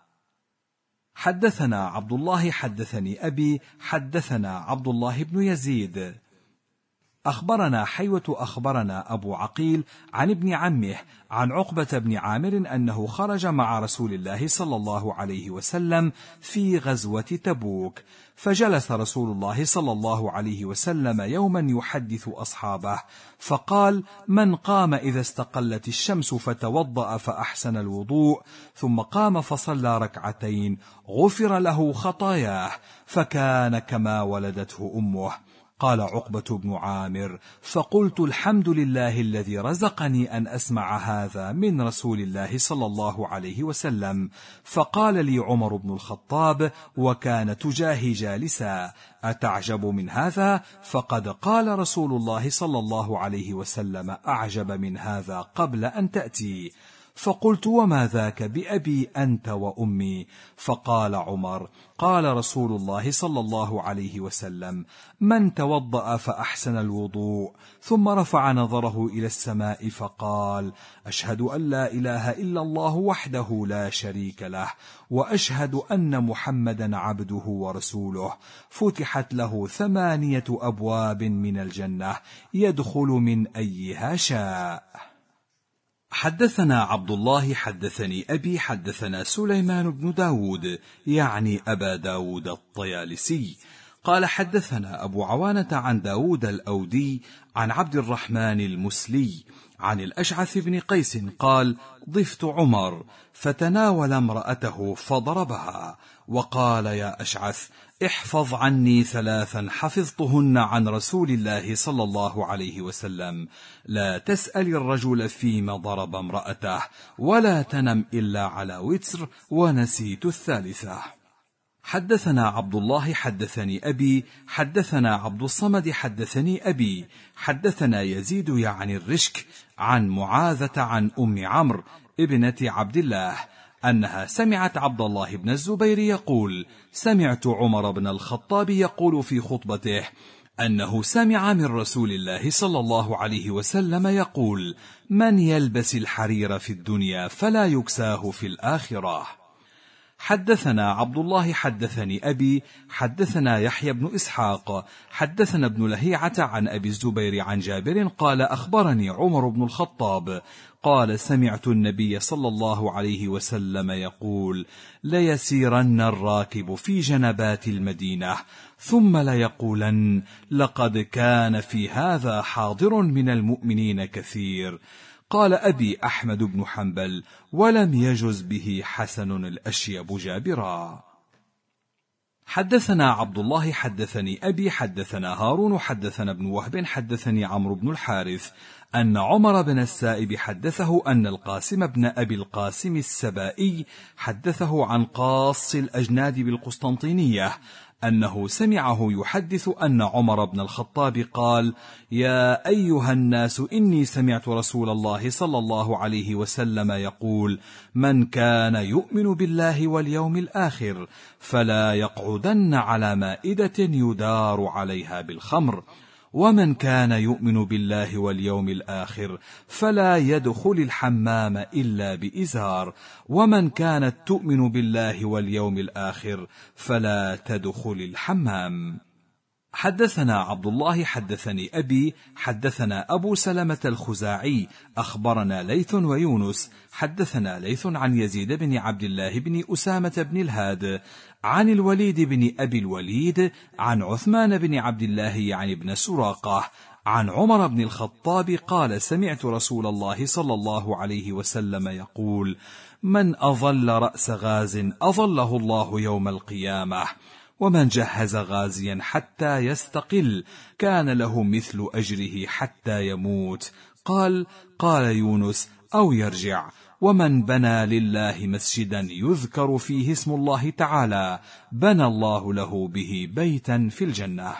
حدثنا عبد الله حدثني أبي حدثنا عبد الله بن يزيد أخبرنا حيوة أخبرنا أبو عقيل عن ابن عمه عن عقبة بن عامر أنه خرج مع رسول الله صلى الله عليه وسلم في غزوة تبوك، فجلس رسول الله صلى الله عليه وسلم يوما يحدث أصحابه، فقال: من قام إذا استقلت الشمس فتوضأ فأحسن الوضوء ثم قام فصلى ركعتين غفر له خطاياه، فكان كما ولدته أمه. قال عقبة بن عامر: فقلت: الحمد لله الذي رزقني أن أسمع هذا من رسول الله صلى الله عليه وسلم. فقال لي عمر بن الخطاب وكان تجاهي جالسا: أتعجب من هذا؟ فقد قال رسول الله صلى الله عليه وسلم أعجب من هذا قبل أن تأتي. فقلت: وما ذاك بأبي أنت وأمي؟ فقال عمر: قال رسول الله صلى الله عليه وسلم: من توضأ فأحسن الوضوء ثم رفع نظره إلى السماء فقال: أشهد أن لا إله إلا الله وحده لا شريك له، وأشهد أن محمدا عبده ورسوله، فتحت له ثمانية أبواب من الجنة يدخل من أيها شاء. حدثنا عبد الله حدثني أبي حدثنا سليمان بن داود يعني أبا داود الطيالسي قال: حدثنا أبو عوانة عن داود الأودي عن عبد الرحمن المسلي عن الأشعث بن قيس قال: ضفت عمر فتناول امرأته فضربها وقال: يا أشعث، احفظ عني ثلاثا حفظتهن عن رسول الله صلى الله عليه وسلم: لا تسأل الرجل فيما ضرب امرأته، ولا تنم إلا على وتر، ونسيت الثالثة. حدثنا عبد الله حدثني أبي حدثنا عبد الصمد حدثني أبي حدثنا يزيد يعني الرشك عن معاذة عن أم عمرو ابنة عبد الله أنها سمعت عبد الله بن الزبير يقول: سمعت عمر بن الخطاب يقول في خطبته أنه سمع من رسول الله صلى الله عليه وسلم يقول: من يلبس الحرير في الدنيا فلا يكساه في الآخرة. حدثنا عبد الله حدثني أبي حدثنا يحيى بن إسحاق حدثنا ابن لهيعة عن أبي الزبير عن جابر قال أخبرني عمر بن الخطاب قال سمعت النبي صلى الله عليه وسلم يقول ليسيرن الراكب في جنبات المدينة ثم ليقولن لقد كان في هذا حاضر من المؤمنين كثير. قال أبي أحمد بن حنبل ولم يجز به حسن الأشيب جابرا. حدثنا عبد الله حدثني أبي حدثنا هارون حدثنا ابن وهب حدثني عمرو بن الحارث أن عمر بن السائب حدثه أن القاسم بن أبي القاسم السبائي حدثه عن قاص الأجناد بالقسطنطينية أنه سمعه يحدث أن عمر بن الخطاب قال يا أيها الناس إني سمعت رسول الله صلى الله عليه وسلم يقول من كان يؤمن بالله واليوم الآخر فلا يقعدن على مائدة يدار عليها بالخمر ومن كان يؤمن بالله واليوم الآخر فلا يدخل الحمام إلا بإزار ومن كانت تؤمن بالله واليوم الآخر فلا تدخل الحمام. حدثنا عبد الله حدثني أبي حدثنا أبو سلمة الخزاعي أخبرنا ليث ويونس حدثنا ليث عن يزيد بن عبد الله بن أسامة بن الهاد عن الوليد بن أبي الوليد عن عثمان بن عبد الله يعني بن سراقة عن عمر بن الخطاب قال سمعت رسول الله صلى الله عليه وسلم يقول من أظل رأس غاز أظله الله يوم القيامة ومن جهز غازيا حتى يستقل كان له مثل أجره حتى يموت. قال قال يونس أو يرجع ومن بنى لله مسجدا يذكر فيه اسم الله تعالى بنى الله له به بيتا في الجنة.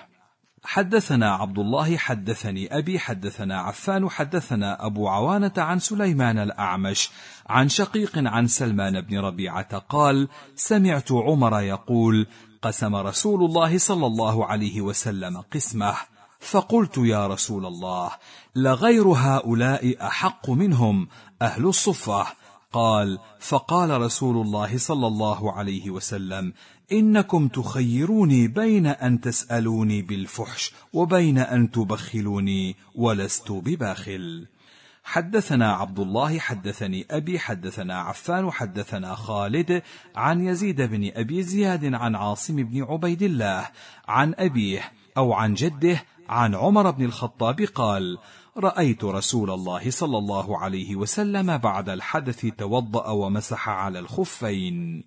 حدثنا عبد الله حدثني أبي حدثنا عفان حدثنا أبو عوانة عن سليمان الأعمش عن شقيق عن سلمان بن ربيعة قال سمعت عمر يقول قسم رسول الله صلى الله عليه وسلم قسمه فقلت يا رسول الله لغير هؤلاء أحق منهم أهل الصفة. قال فقال رسول الله صلى الله عليه وسلم إنكم تخيروني بين أن تسألوني بالفحش وبين أن تبخلوني ولست بباخل. حدثنا عبد الله حدثني أبي حدثنا عفان حدثنا خالد عن يزيد بن أبي زياد عن عاصم بن عبيد الله عن أبيه أو عن جده عن عمر بن الخطاب قال رأيت رسول الله صلى الله عليه وسلم بعد الحدث توضأ ومسح على الخفين.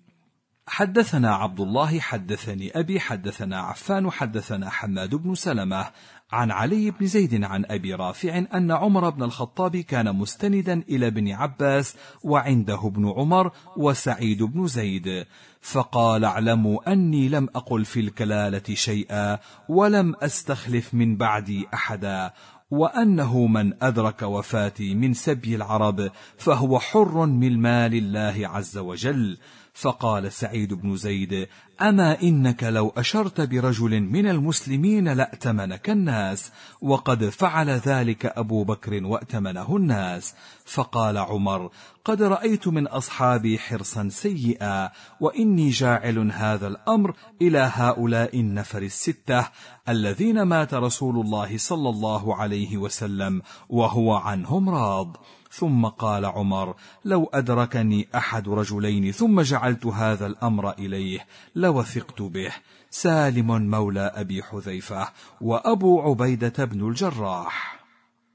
حدثنا عبد الله حدثني أبي حدثنا عفان حدثنا حماد بن سلمة عن علي بن زيد عن أبي رافع أن عمر بن الخطاب كان مستندا إلى ابن عباس وعنده ابن عمر وسعيد بن زيد فقال اعلموا أني لم أقل في الكلالة شيئا ولم أستخلف من بعدي أحدا وأنه من أدرك وفاتي من سبي العرب فهو حر من مال الله عز وجل. فقال سعيد بن زيد أما إنك لو أشرت برجل من المسلمين لأتمنك الناس وقد فعل ذلك أبو بكر وأتمنه الناس. فقال عمر قد رأيت من أصحابي حرصا سيئا وإني جاعل هذا الأمر إلى هؤلاء النفر الستة الذين مات رسول الله صلى الله عليه وسلم وهو عنهم راض. ثم قال عمر لو أدركني أحد رجلين ثم جعلت هذا الأمر إليه لوثقت به. سالم مولى أبي حذيفة وأبو عبيدة بن الجراح.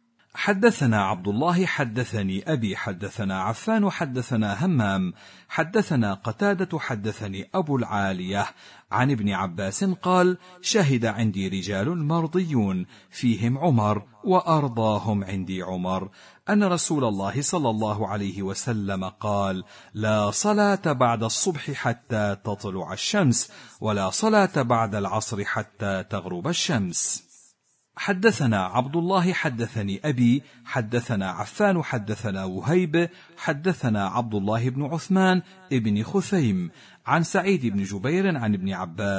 حدثنا عبد الله حدثني أبي حدثنا عفان حدثنا همام حدثنا قتادة حدثني أبو العالية عن ابن عباس قال شهد عندي رجال مرضيون فيهم عمر وأرضاهم عندي عمر أن رسول الله صلى الله عليه وسلم قال لا صلاة بعد الصبح حتى تطلع الشمس ولا صلاة بعد العصر حتى تغرب الشمس. حدثنا عبد الله حدثني أبي حدثنا عفان حدثنا وهيب حدثنا عبد الله بن عثمان ابن خثيم عن سعيد بن جبير عن ابن عباس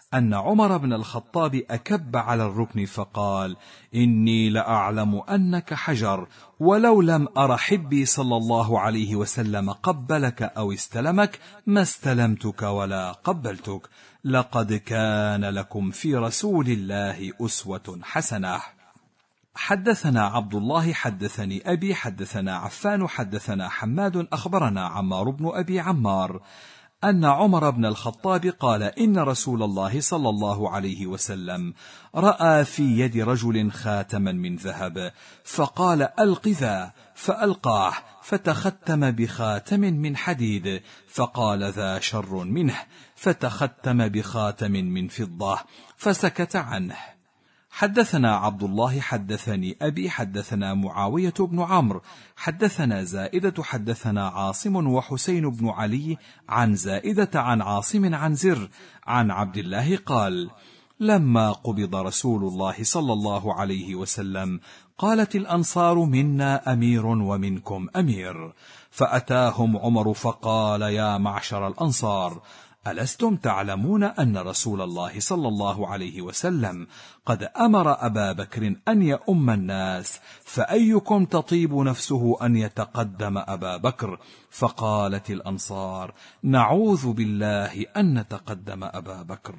أن عمر بن الخطاب أكب على الركن فقال: إني لأعلم أنك حجر، ولو لم أر حبي صلى الله عليه وسلم قبلك أو استلمك ما استلمتك ولا قبلتك، لقد كان لكم في رسول الله أسوة حسنة. حدثنا عبد الله حدثني أبي حدثنا عفان حدثنا حماد أخبرنا عمار بن أبي عمار أن عمر بن الخطاب قال: إن رسول الله صلى الله عليه وسلم رأى في يد رجل خاتما من ذهب، فقال: ألق ذا، فألقاه، فتختم بخاتم من حديد، فقال: ذا شر منه، فتختم بخاتم من فضة، فسكت عنه. حدثنا عبد الله حدثني أبي حدثنا معاوية بن عمرو حدثنا زائدة حدثنا عاصم وحسين بن علي عن زائدة عن عاصم عن زر عن عبد الله قال: لما قبض رسول الله صلى الله عليه وسلم قالت الأنصار: منا أمير ومنكم أمير، فأتاهم عمر فقال: يا معشر الأنصار، ألستم تعلمون أن رسول الله صلى الله عليه وسلم قد أمر أبا بكر أن يؤم الناس، فأيكم تطيب نفسه أن يتقدم أبا بكر؟ فقالت الأنصار: نعوذ بالله أن نتقدم أبا بكر.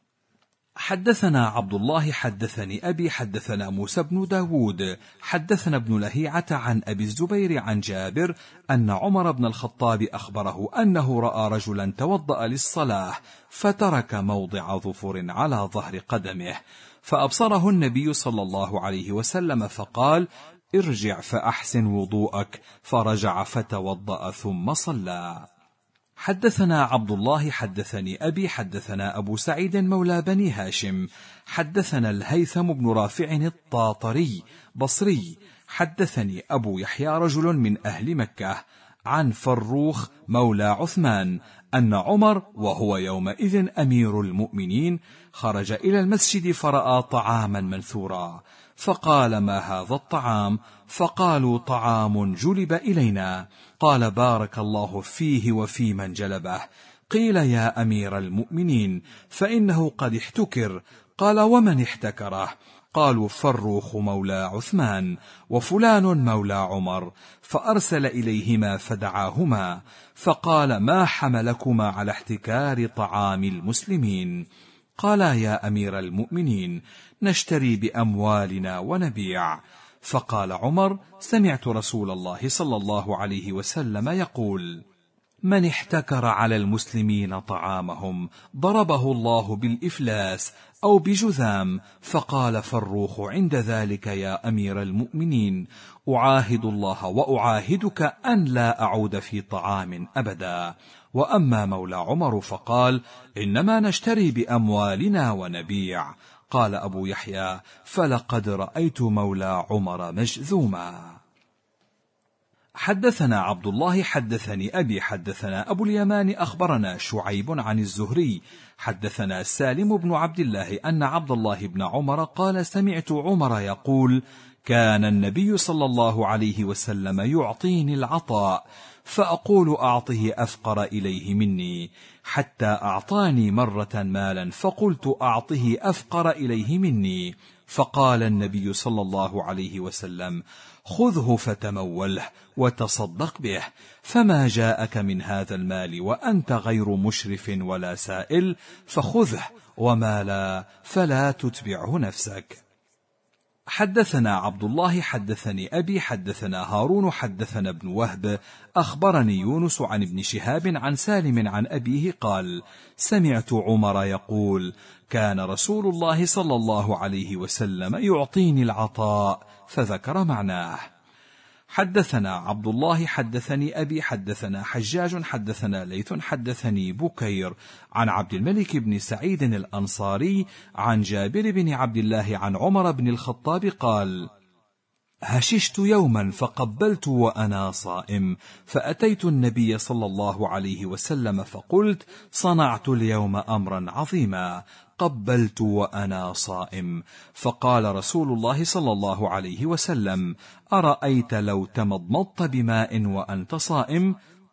حدثنا عبد الله حدثني أبي حدثنا موسى بن داود حدثنا ابن لهيعة عن أبي الزبير عن جابر أن عمر بن الخطاب أخبره أنه رأى رجلا توضأ للصلاة فترك موضع ظفر على ظهر قدمه، فأبصره النبي صلى الله عليه وسلم فقال: ارجع فأحسن وضوءك، فرجع فتوضأ ثم صلى. حدثنا عبد الله حدثني أبي حدثنا أبو سعيد مولى بني هاشم حدثنا الهيثم بن رافع الطاطري بصري حدثني أبو يحيى رجل من أهل مكة عن فروخ مولى عثمان أن عمر وهو يومئذ أمير المؤمنين خرج إلى المسجد فرأى طعاما منثورا، فقال: ما هذا الطعام؟ فقالوا: طعام جلب إلينا. قال: بارك الله فيه وفي من جلبه. قيل: يا أمير المؤمنين، فإنه قد احتكر. قال: ومن احتكره؟ قالوا: فروخ مولى عثمان وفلان مولى عمر. فأرسل إليهما فدعاهما، فقال: ما حملكما على احتكار طعام المسلمين؟ قالا: يا أمير المؤمنين، نشتري بأموالنا ونبيع. فقال عمر: سمعت رسول الله صلى الله عليه وسلم يقول: من احتكر على المسلمين طعامهم ضربه الله بالإفلاس أو بجذام. فقال فروخ عند ذلك: يا أمير المؤمنين، أعاهد الله وأعاهدك أن لا أعود في طعام أبدا. وأما مولى عمر فقال: إنما نشتري بأموالنا ونبيع. قال أبو يحيى: فلقد رأيت مولى عمر مجذوما. حدثنا عبد الله حدثني أبي حدثنا أبو اليمان أخبرنا شعيب عن الزهري حدثنا سالم بن عبد الله أن عبد الله بن عمر قال: سمعت عمر يقول: كان النبي صلى الله عليه وسلم يعطيني العطاء، فأقول: أعطه أفقر إليه مني، حتى أعطاني مرة مالا فقلت: أعطه أفقر إليه مني، فقال النبي صلى الله عليه وسلم: خذه فتموله وتصدق به، فما جاءك من هذا المال وأنت غير مشرف ولا سائل فخذه، وما لا فلا تتبعه نفسك. حدثنا عبد الله حدثني أبي حدثنا هارون حدثنا ابن وهب أخبرني يونس عن ابن شهاب عن سالم عن أبيه قال: سمعت عمر يقول: كان رسول الله صلى الله عليه وسلم يعطيني العطاء، فذكر معناه. حدثنا عبد الله حدثني أبي حدثنا حجاج حدثنا ليث حدثني بكير عن عبد الملك بن سعيد الأنصاري عن جابر بن عبد الله عن عمر بن الخطاب قال: هششت يوما فقبلت وأنا صائم، فأتيت النبي صلى الله عليه وسلم فقلت: صنعت اليوم أمرا عظيما، قبلت وأنا صائم. فقال رسول الله صلى الله عليه وسلم: أرأيت لو تمضمضت بماء وأنت صائم؟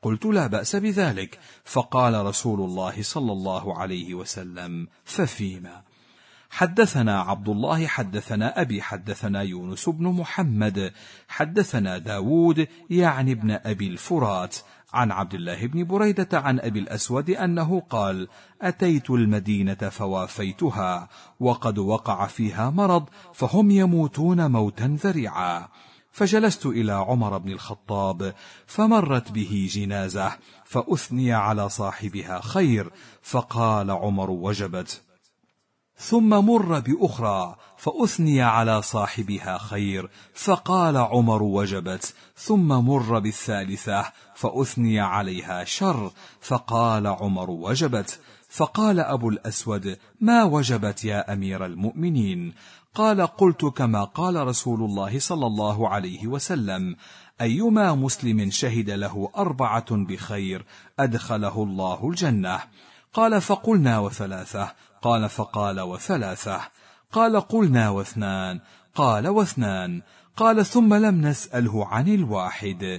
قلت لا بأس بذلك، فقال رسول الله صلى الله عليه وسلم: ففيما؟ حدثنا عبد الله حدثنا أبي حدثنا يونس بن محمد حدثنا داود يعني ابن أبي الفرات عن عبد الله بن بريدة عن أبي الأسود أنه قال: أتيت المدينة فوافيتها وقد وقع فيها مرض فهم يموتون موتا ذريعا، فجلست إلى عمر بن الخطاب فمرت به جنازة فأثني على صاحبها خير، فقال عمر: وجبت. ثم مر بأخرى فأثني على صاحبها خير، فقال عمر: وجبت. ثم مر بالثالثة فأثني عليها شر، فقال عمر: وجبت. فقال أبو الأسود: ما وجبت يا أمير المؤمنين؟ قال: قلت كما قال رسول الله صلى الله عليه وسلم: أيما مسلم شهد له أربعة بخير أدخله الله الجنة. قال: فقلنا وثلاثة؟ قال: فقال: وثلاثة. قال: قلنا واثنان؟ قال: واثنان. قال: ثم لم نسأله عن الواحد.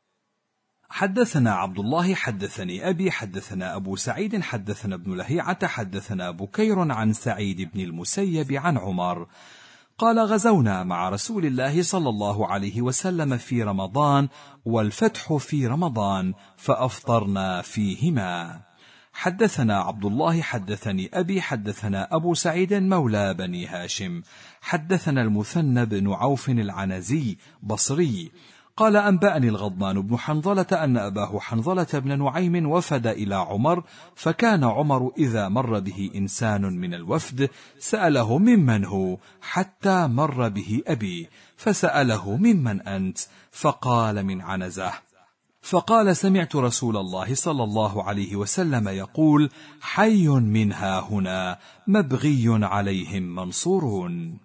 حدثنا عبد الله حدثني أبي حدثنا أبو سعيد حدثنا ابن لهيعة حدثنا بكير عن سعيد بن المسيب عن عمر قال: غزونا مع رسول الله صلى الله عليه وسلم في رمضان والفتح في رمضان فأفطرنا فيهما. حدثنا عبد الله حدثني أبي حدثنا أبو سعيد مولى بني هاشم حدثنا المثنى بن عوف العنزي بصري قال: أنبأني الغضبان بن حنظلة أن أباه حنظلة بن نعيم وفد إلى عمر، فكان عمر إذا مر به إنسان من الوفد سأله: ممن هو؟ حتى مر به أبي فسأله: ممن أنت؟ فقال: من عنزة. فقال: سمعت رسول الله صلى الله عليه وسلم يقول: حي منها هنا مبغي عليهم منصورون.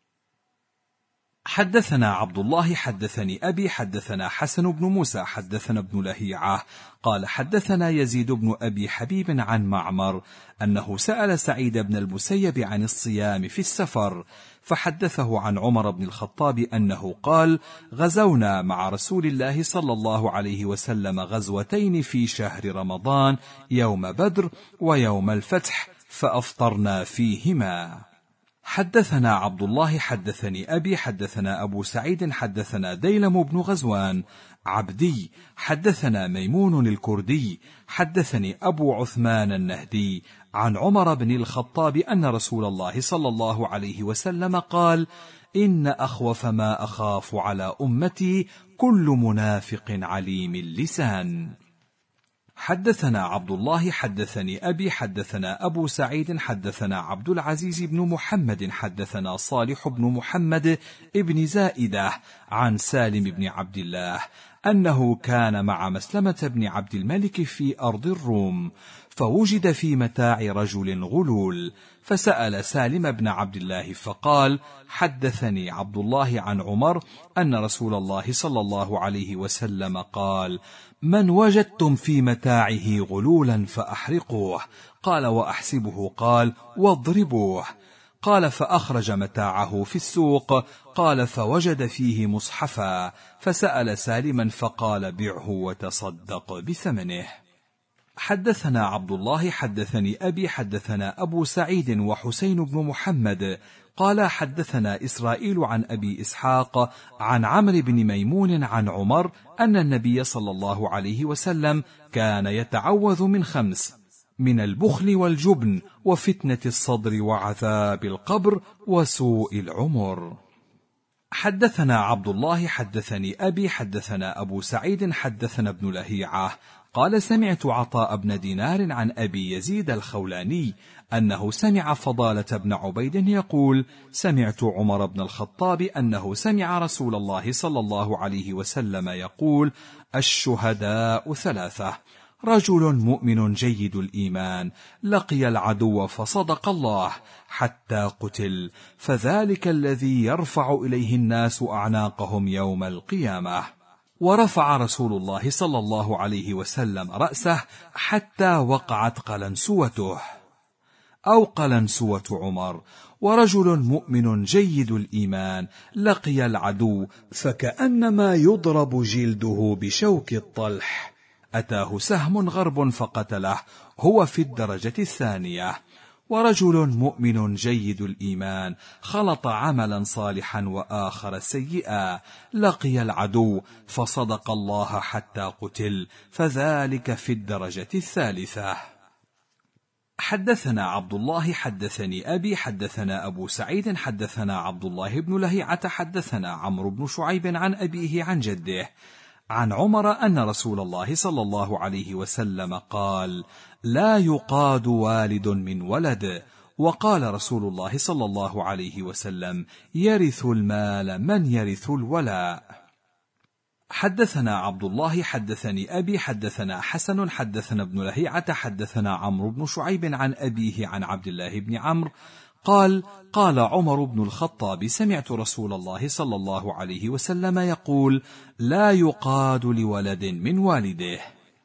حدثنا عبد الله حدثني أبي حدثنا حسن بن موسى حدثنا ابن لهيعة قال: حدثنا يزيد بن أبي حبيب عن معمر أنه سأل سعيد بن المسيب عن الصيام في السفر، فحدثه عن عمر بن الخطاب أنه قال: غزونا مع رسول الله صلى الله عليه وسلم غزوتين في شهر رمضان، يوم بدر ويوم الفتح، فأفطرنا فيهما. حدثنا عبد الله حدثني أبي حدثنا أبو سعيد حدثنا ديلم بن غزوان عبدي حدثنا ميمون الكردي حدثني أبو عثمان النهدي عن عمر بن الخطاب أن رسول الله صلى الله عليه وسلم قال: إن أخوف ما أخاف على أمتي كل منافق عليم اللسان. حدثنا عبد الله حدثني أبي حدثنا أبو سعيد حدثنا عبد العزيز بن محمد حدثنا صالح بن محمد ابن زائدة عن سالم بن عبد الله أنه كان مع مسلمة بن عبد الملك في أرض الروم، فوجد في متاع رجل غلول، فسأل سالم بن عبد الله فقال: حدثني عبد الله عن عمر أن رسول الله صلى الله عليه وسلم قال: من وجدتم في متاعه غلولا فأحرقوه. قال: وأحسبه قال: واضربوه. قال: فأخرج متاعه في السوق. قال: فوجد فيه مصحفا، فسأل سالما فقال: بعه وتصدق بثمنه. حدثنا عبد الله حدثني أبي حدثنا أبو سعيد وحسين بن محمد قال: حدثنا إسرائيل عن أبي إسحاق عن عمرو بن ميمون عن عمر أن النبي صلى الله عليه وسلم كان يتعوذ من خمس: من البخل والجبن وفتنة الصدر وعذاب القبر وسوء العمر. حدثنا عبد الله حدثني أبي حدثنا أبو سعيد حدثنا ابن لهيعة قال: سمعت عطاء بن دينار عن أبي يزيد الخولاني أنه سمع فضالة بن عبيد يقول: سمعت عمر بن الخطاب أنه سمع رسول الله صلى الله عليه وسلم يقول: الشهداء ثلاثة: رجل مؤمن جيد الإيمان لقي العدو فصدق الله حتى قتل، فذلك الذي يرفع إليه الناس أعناقهم يوم القيامة. ورفع رسول الله صلى الله عليه وسلم رأسه حتى وقعت قلنسوته أو قلنسوة عمر: ورجل مؤمن جيد الإيمان لقي العدو فكأنما يضرب جلده بشوك الطلح، أتاه سهم غرب فقتله، هو في الدرجة الثانية. ورجل مؤمن جيد الإيمان خلط عملا صالحا وآخر سيئا، لقي العدو فصدق الله حتى قتل، فذلك في الدرجة الثالثة. حدثنا عبد الله حدثني أبي حدثنا أبو سعيد حدثنا عبد الله بن لهيعة حدثنا عمرو بن شعيب عن أبيه عن جده عن عمر أن رسول الله صلى الله عليه وسلم قال: لا يقاد والد من ولد. وقال رسول الله صلى الله عليه وسلم: يرث المال من يرث الولاء. حدثنا عبد الله حدثني أبي حدثنا حسن حدثنا ابن لهيعة حدثنا عمرو بن شعيب عن أبيه عن عبد الله بن عمرو قال: قال عمر بن الخطاب: سمعت رسول الله صلى الله عليه وسلم يقول: لا يقاد لولد من والده.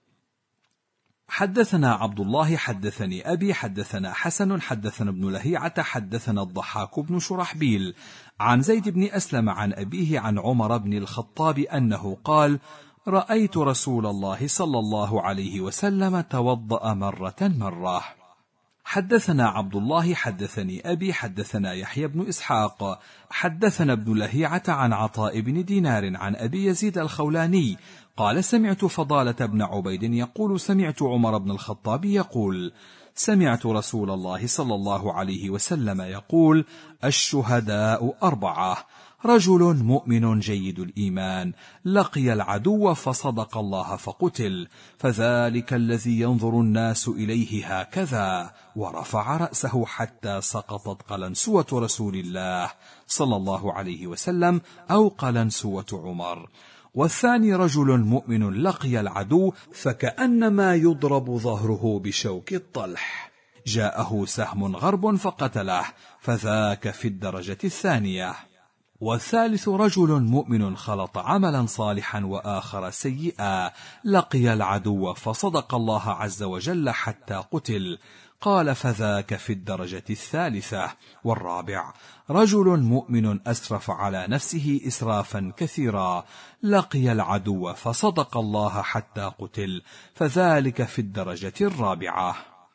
حدثنا عبد الله حدثني أبي حدثنا حسن حدثنا ابن لهيعة حدثنا الضحاك بن شرحبيل عن زيد بن أسلم عن أبيه عن عمر بن الخطاب أنه قال: رأيت رسول الله صلى الله عليه وسلم توضأ مرة مرة. حدثنا عبد الله حدثني أبي حدثنا يحيى بن إسحاق حدثنا ابن لهيعة عن عطاء بن دينار عن أبي يزيد الخولاني قال: سمعت فضالة بن عبيد يقول: سمعت عمر بن الخطاب يقول: سمعت رسول الله صلى الله عليه وسلم يقول: الشهداء أربعة: رجل مؤمن جيد الإيمان لقي العدو فصدق الله فقتل، فذلك الذي ينظر الناس إليه هكذا، ورفع رأسه حتى سقطت قلنسوة رسول الله صلى الله عليه وسلم أو قلنسوة عمر. والثاني رجل مؤمن لقي العدو فكأنما يضرب ظهره بشوك الطلح، جاءه سهم غرب فقتله، فذاك في الدرجة الثانية. والثالث رجل مؤمن خلط عملا صالحا وآخر سيئا، لقي العدو فصدق الله عز وجل حتى قتل، قال: فذاك في الدرجة الثالثة. والرابع رجل مؤمن أسرف على نفسه إسرافا كثيرا، لقي العدو فصدق الله حتى قتل، فذلك في الدرجة الرابعة.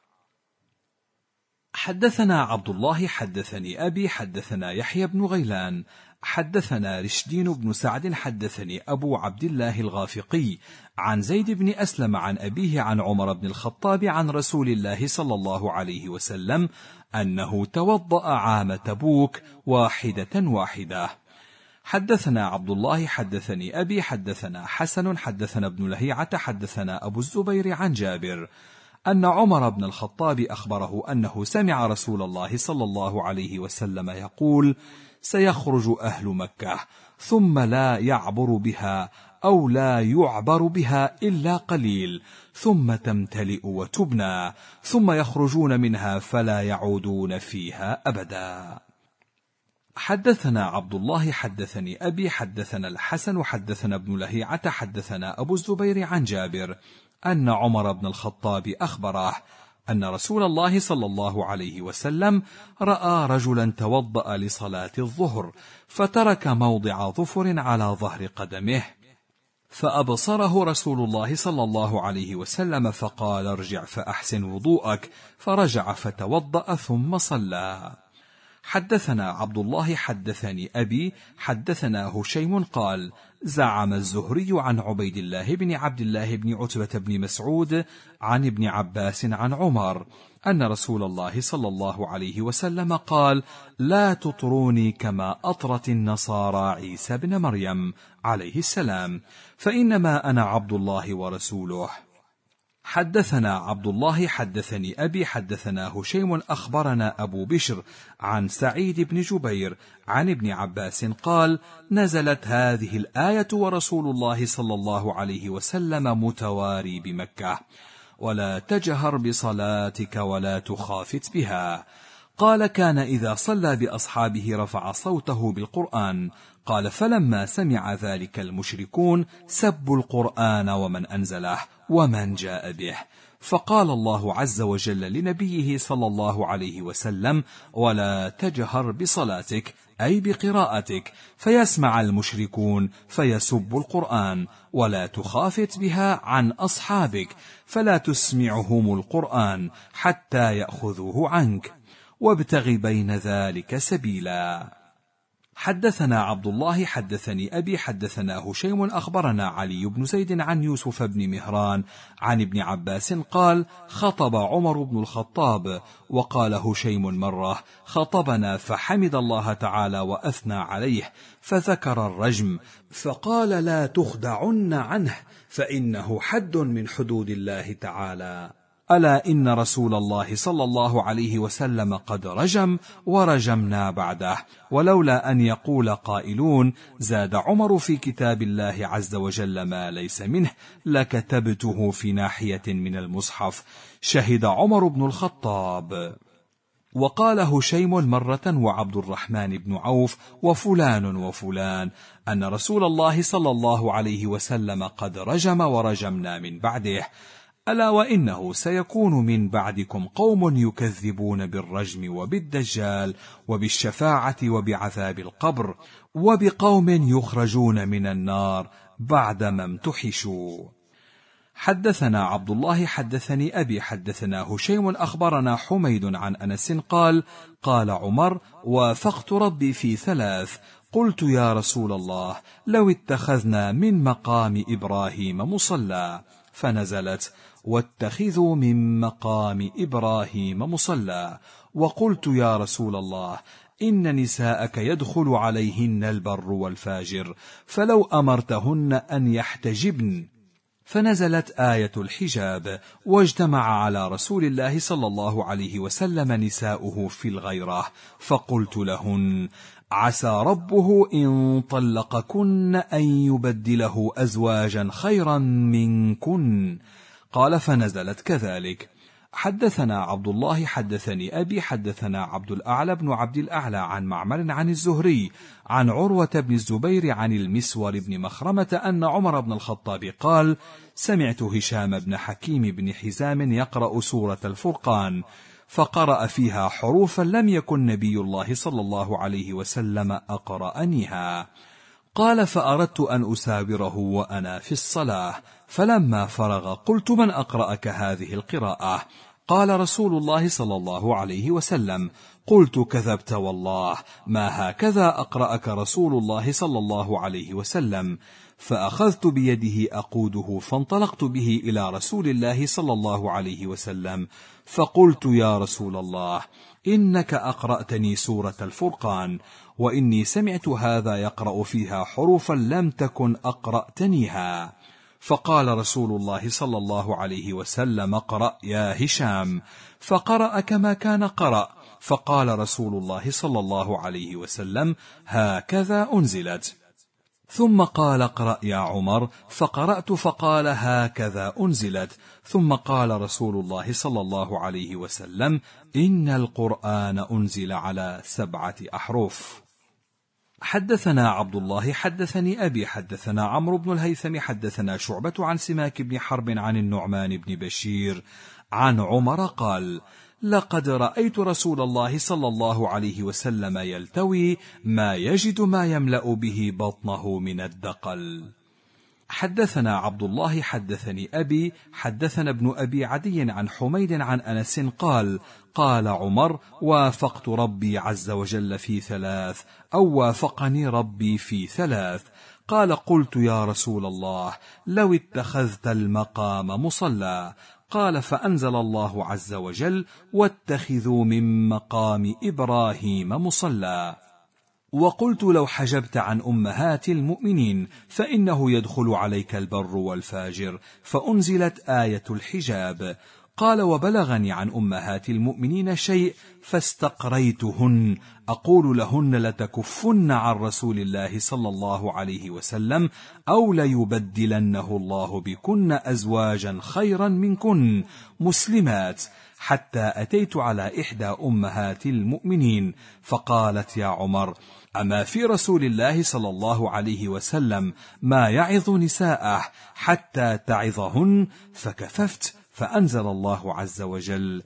حدثنا عبد الله حدثني أبي حدثنا يحيى بن غيلان حدثنا رشدين بن سعد حدثني أبو عبد الله الغافقي عن زيد بن أسلم عن أبيه عن عمر بن الخطاب عن رسول الله صلى الله عليه وسلم أنه توضأ عام تبوك واحدة واحدة. حدثنا عبد الله حدثني أبي حدثنا حسن حدثنا ابن لهيعة حدثنا أبو الزبير عن جابر أن عمر بن الخطاب أخبره أنه سمع رسول الله صلى الله عليه وسلم يقول: سيخرج أهل مكة ثم لا يعبر بها أو لا يعبر بها إلا قليل، ثم تمتلئ وتبنى، ثم يخرجون منها فلا يعودون فيها أبدا. حدثنا عبد الله حدثني أبي حدثنا الحسن حدثنا ابن لهيعة حدثنا أبو الزبير عن جابر أن عمر بن الخطاب أخبره أن رسول الله صلى الله عليه وسلم رأى رجلا توضأ لصلاة الظهر فترك موضع ظفر على ظهر قدمه، فأبصره رسول الله صلى الله عليه وسلم فقال: ارجع فأحسن وضوءك، فرجع فتوضأ ثم صلى. حدثنا عبد الله حدثني أبي حدثنا هشيم قال: زعم الزهري عن عبيد الله بن عبد الله بن عتبة بن مسعود عن ابن عباس عن عمر أن رسول الله صلى الله عليه وسلم قال: لا تطروني كما أطرت النصارى عيسى بن مريم عليه السلام، فإنما أنا عبد الله ورسوله. حدثنا عبد الله حدثني أبي حدثنا هشيم أخبرنا أبو بشر عن سعيد بن جبير عن ابن عباس قال: نزلت هذه الآية ورسول الله صلى الله عليه وسلم متواري بمكة: ولا تجهر بصلاتك ولا تخافت بها. قال: كان إذا صلى بأصحابه رفع صوته بالقرآن. قال: فلما سمع ذلك المشركون سبوا القرآن ومن أنزله ومن جاء به، فقال الله عز وجل لنبيه صلى الله عليه وسلم: ولا تجهر بصلاتك أي بقراءتك، فيسمع المشركون فيسب القرآن، ولا تخافت بها عن أصحابك فلا تسمعهم القرآن حتى يأخذوه عنك، وابتغ بين ذلك سبيلا. حدثنا عبد الله حدثني أبي حدثنا هشيم أخبرنا علي بن زيد عن يوسف بن مهران عن ابن عباس قال: خطب عمر بن الخطاب. وقال هشيم مرة: خطبنا فحمد الله تعالى وأثنى عليه، فذكر الرجم فقال: لا تخدعن عنه فإنه حد من حدود الله تعالى، ألا إن رسول الله صلى الله عليه وسلم قد رجم ورجمنا بعده، ولولا أن يقول قائلون زاد عمر في كتاب الله عز وجل ما ليس منه لكتبته في ناحية من المصحف. شهد عمر بن الخطاب. وقال هشيم مرة وعبد الرحمن بن عوف وفلان وفلان أن رسول الله صلى الله عليه وسلم قد رجم ورجمنا من بعده، ألا وإنه سيكون من بعدكم قوم يكذبون بالرجم وبالدجال وبالشفاعة وبعذاب القبر وبقوم يخرجون من النار بعدما امتحشوا. حدثنا عبد الله حدثني أبي حدثنا هشيم أخبرنا حميد عن أنس قال: قال عمر: وافقت ربي في ثلاث، قلت يا رسول الله لو اتخذنا من مقام إبراهيم مصلى، فنزلت: واتخذوا من مقام إبراهيم مصلى. وقلت يا رسول الله إن نساءك يدخل عليهن البر والفاجر، فلو أمرتهن أن يحتجبن، فنزلت آية الحجاب، واجتمع على رسول الله صلى الله عليه وسلم نساؤه في الغيرة، فقلت لهن: عسى ربه إن طلقكن أن يبدله أزواجا خيرا منكن. قال: فنزلت كذلك. حدثنا عبد الله حدثني أبي حدثنا عبد الأعلى بن عبد الأعلى عن معمر عن الزهري عن عروة بن الزبير عن المسور بن مخرمة أن عمر بن الخطاب قال: سمعت هشام بن حكيم بن حزام يقرأ سورة الفرقان، فقرأ فيها حروفا لم يكن نبي الله صلى الله عليه وسلم أقرأنيها. قال: فأردت أن أسابره وأنا في الصلاة، فلما فرغ قلت: من أقرأك هذه القراءة؟ قال: رسول الله صلى الله عليه وسلم. قلت: كذبت والله، ما هكذا أقرأك رسول الله صلى الله عليه وسلم. فأخذت بيده أقوده فانطلقت به إلى رسول الله صلى الله عليه وسلم، فقلت: يا رسول الله إنك أقرأتني سورة الفرقان، وإني سمعت هذا يقرأ فيها حروفا لم تكن أقرأتنيها. فقال رسول الله صلى الله عليه وسلم: اقرأ يا هشام. فقرأ كما كان قرأ. فقال رسول الله صلى الله عليه وسلم: هكذا أنزلت. ثم قال: اقرأ يا عمر. فقرأت فقال: هكذا أنزلت. ثم قال رسول الله صلى الله عليه وسلم: إن القرآن أنزل على سبعة أحرف. حدثنا عبد الله حدثني أبي حدثنا عمرو بن الهيثم حدثنا شعبة عن سماك بن حرب عن النعمان بن بشير عن عمر قال: لقد رأيت رسول الله صلى الله عليه وسلم يلتوي ما يجد ما يملأ به بطنه من الدقل. حدثنا عبد الله حدثني أبي حدثنا ابن أبي عدي عن حميد عن أنس قال: قال عمر: وافقت ربي عز وجل في ثلاث، أو وافقني ربي في ثلاث. قال: قلت يا رسول الله لو اتخذت المقام مصلى. قال: فأنزل الله عز وجل: واتخذوا من مقام إبراهيم مصلى. وقلت: لو حجبت عن أمهات المؤمنين فإنه يدخل عليك البر والفاجر، فأنزلت آية الحجاب. قال: وبلغني عن أمهات المؤمنين شيء فاستقريتهن أقول لهن: لتكفن عن رسول الله صلى الله عليه وسلم، أو ليبدلنه الله بكن أزواجا خيرا منكن مسلمات، حتى أتيت على إحدى أمهات المؤمنين فقالت: يا عمر، أما في رسول الله صلى الله عليه وسلم ما يعظ نساءه حتى تعظهن؟ فكففت، فأنزل الله عز وجل: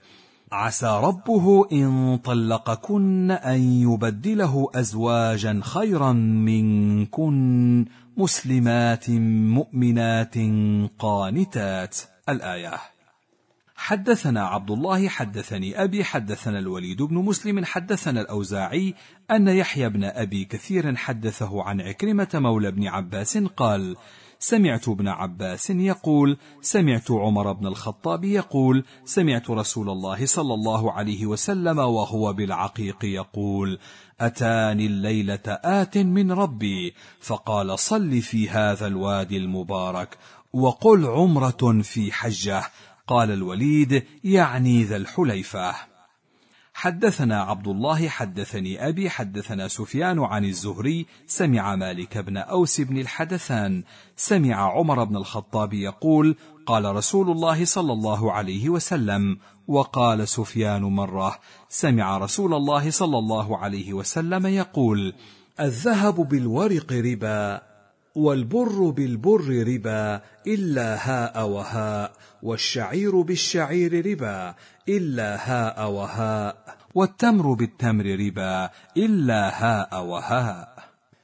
عسى ربه إن طلقكن أن يبدله أزواجا خيرا منكن مسلمات مؤمنات قانتات. الآية. حدثنا عبد الله حدثني أبي حدثنا الوليد بن مسلم حدثنا الأوزاعي أن يحيى بن أبي كثير حدثه عن عكرمة مولى بن عباس قال: سمعت ابن عباس يقول: سمعت عمر بن الخطاب يقول: سمعت رسول الله صلى الله عليه وسلم وهو بالعقيق يقول: أتاني الليلة آت من ربي فقال: صل في هذا الوادي المبارك وقل عمرة في حجة. قال الوليد: يعني ذا الحليفة. حدثنا عبد الله حدثني أبي حدثنا سفيان عن الزهري سمع مالك بن أوس بن الحدثان سمع عمر بن الخطاب يقول: قال رسول الله صلى الله عليه وسلم. وقال سفيان مرة: سمع رسول الله صلى الله عليه وسلم يقول: الذهب بالورق ربا، والبر بالبر ربا إلا هاء وهاء، والشعير بالشعير ربا إلا هاء وهاء، والتمر بالتمر ربا إلا هاء وهاء.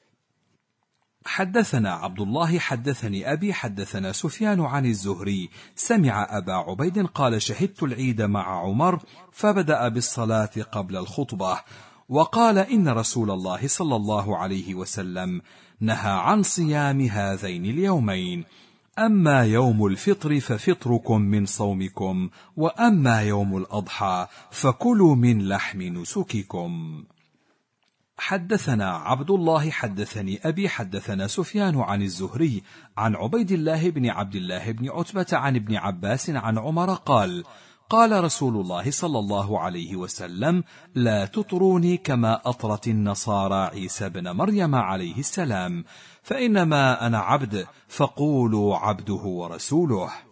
حدثنا عبد الله حدثني أبي حدثنا سفيان عن الزهري سمع أبا عبيد قال: شهدت العيد مع عمر فبدأ بالصلاة قبل الخطبة، وقال: إن رسول الله صلى الله عليه وسلم نهى عن صيام هذين اليومين، أما يوم الفطر ففطركم من صومكم، وأما يوم الأضحى فكلوا من لحم نسككم. حدثنا عبد الله حدثني أبي حدثنا سفيان عن الزهري عن عبيد الله بن عبد الله بن عتبة عن ابن عباس عن عمر قال: قال رسول الله صلى الله عليه وسلم: لا تطروني كما أطرت النصارى عيسى بن مريم عليه السلام، فإنما أنا عبد، فقولوا عبده ورسوله.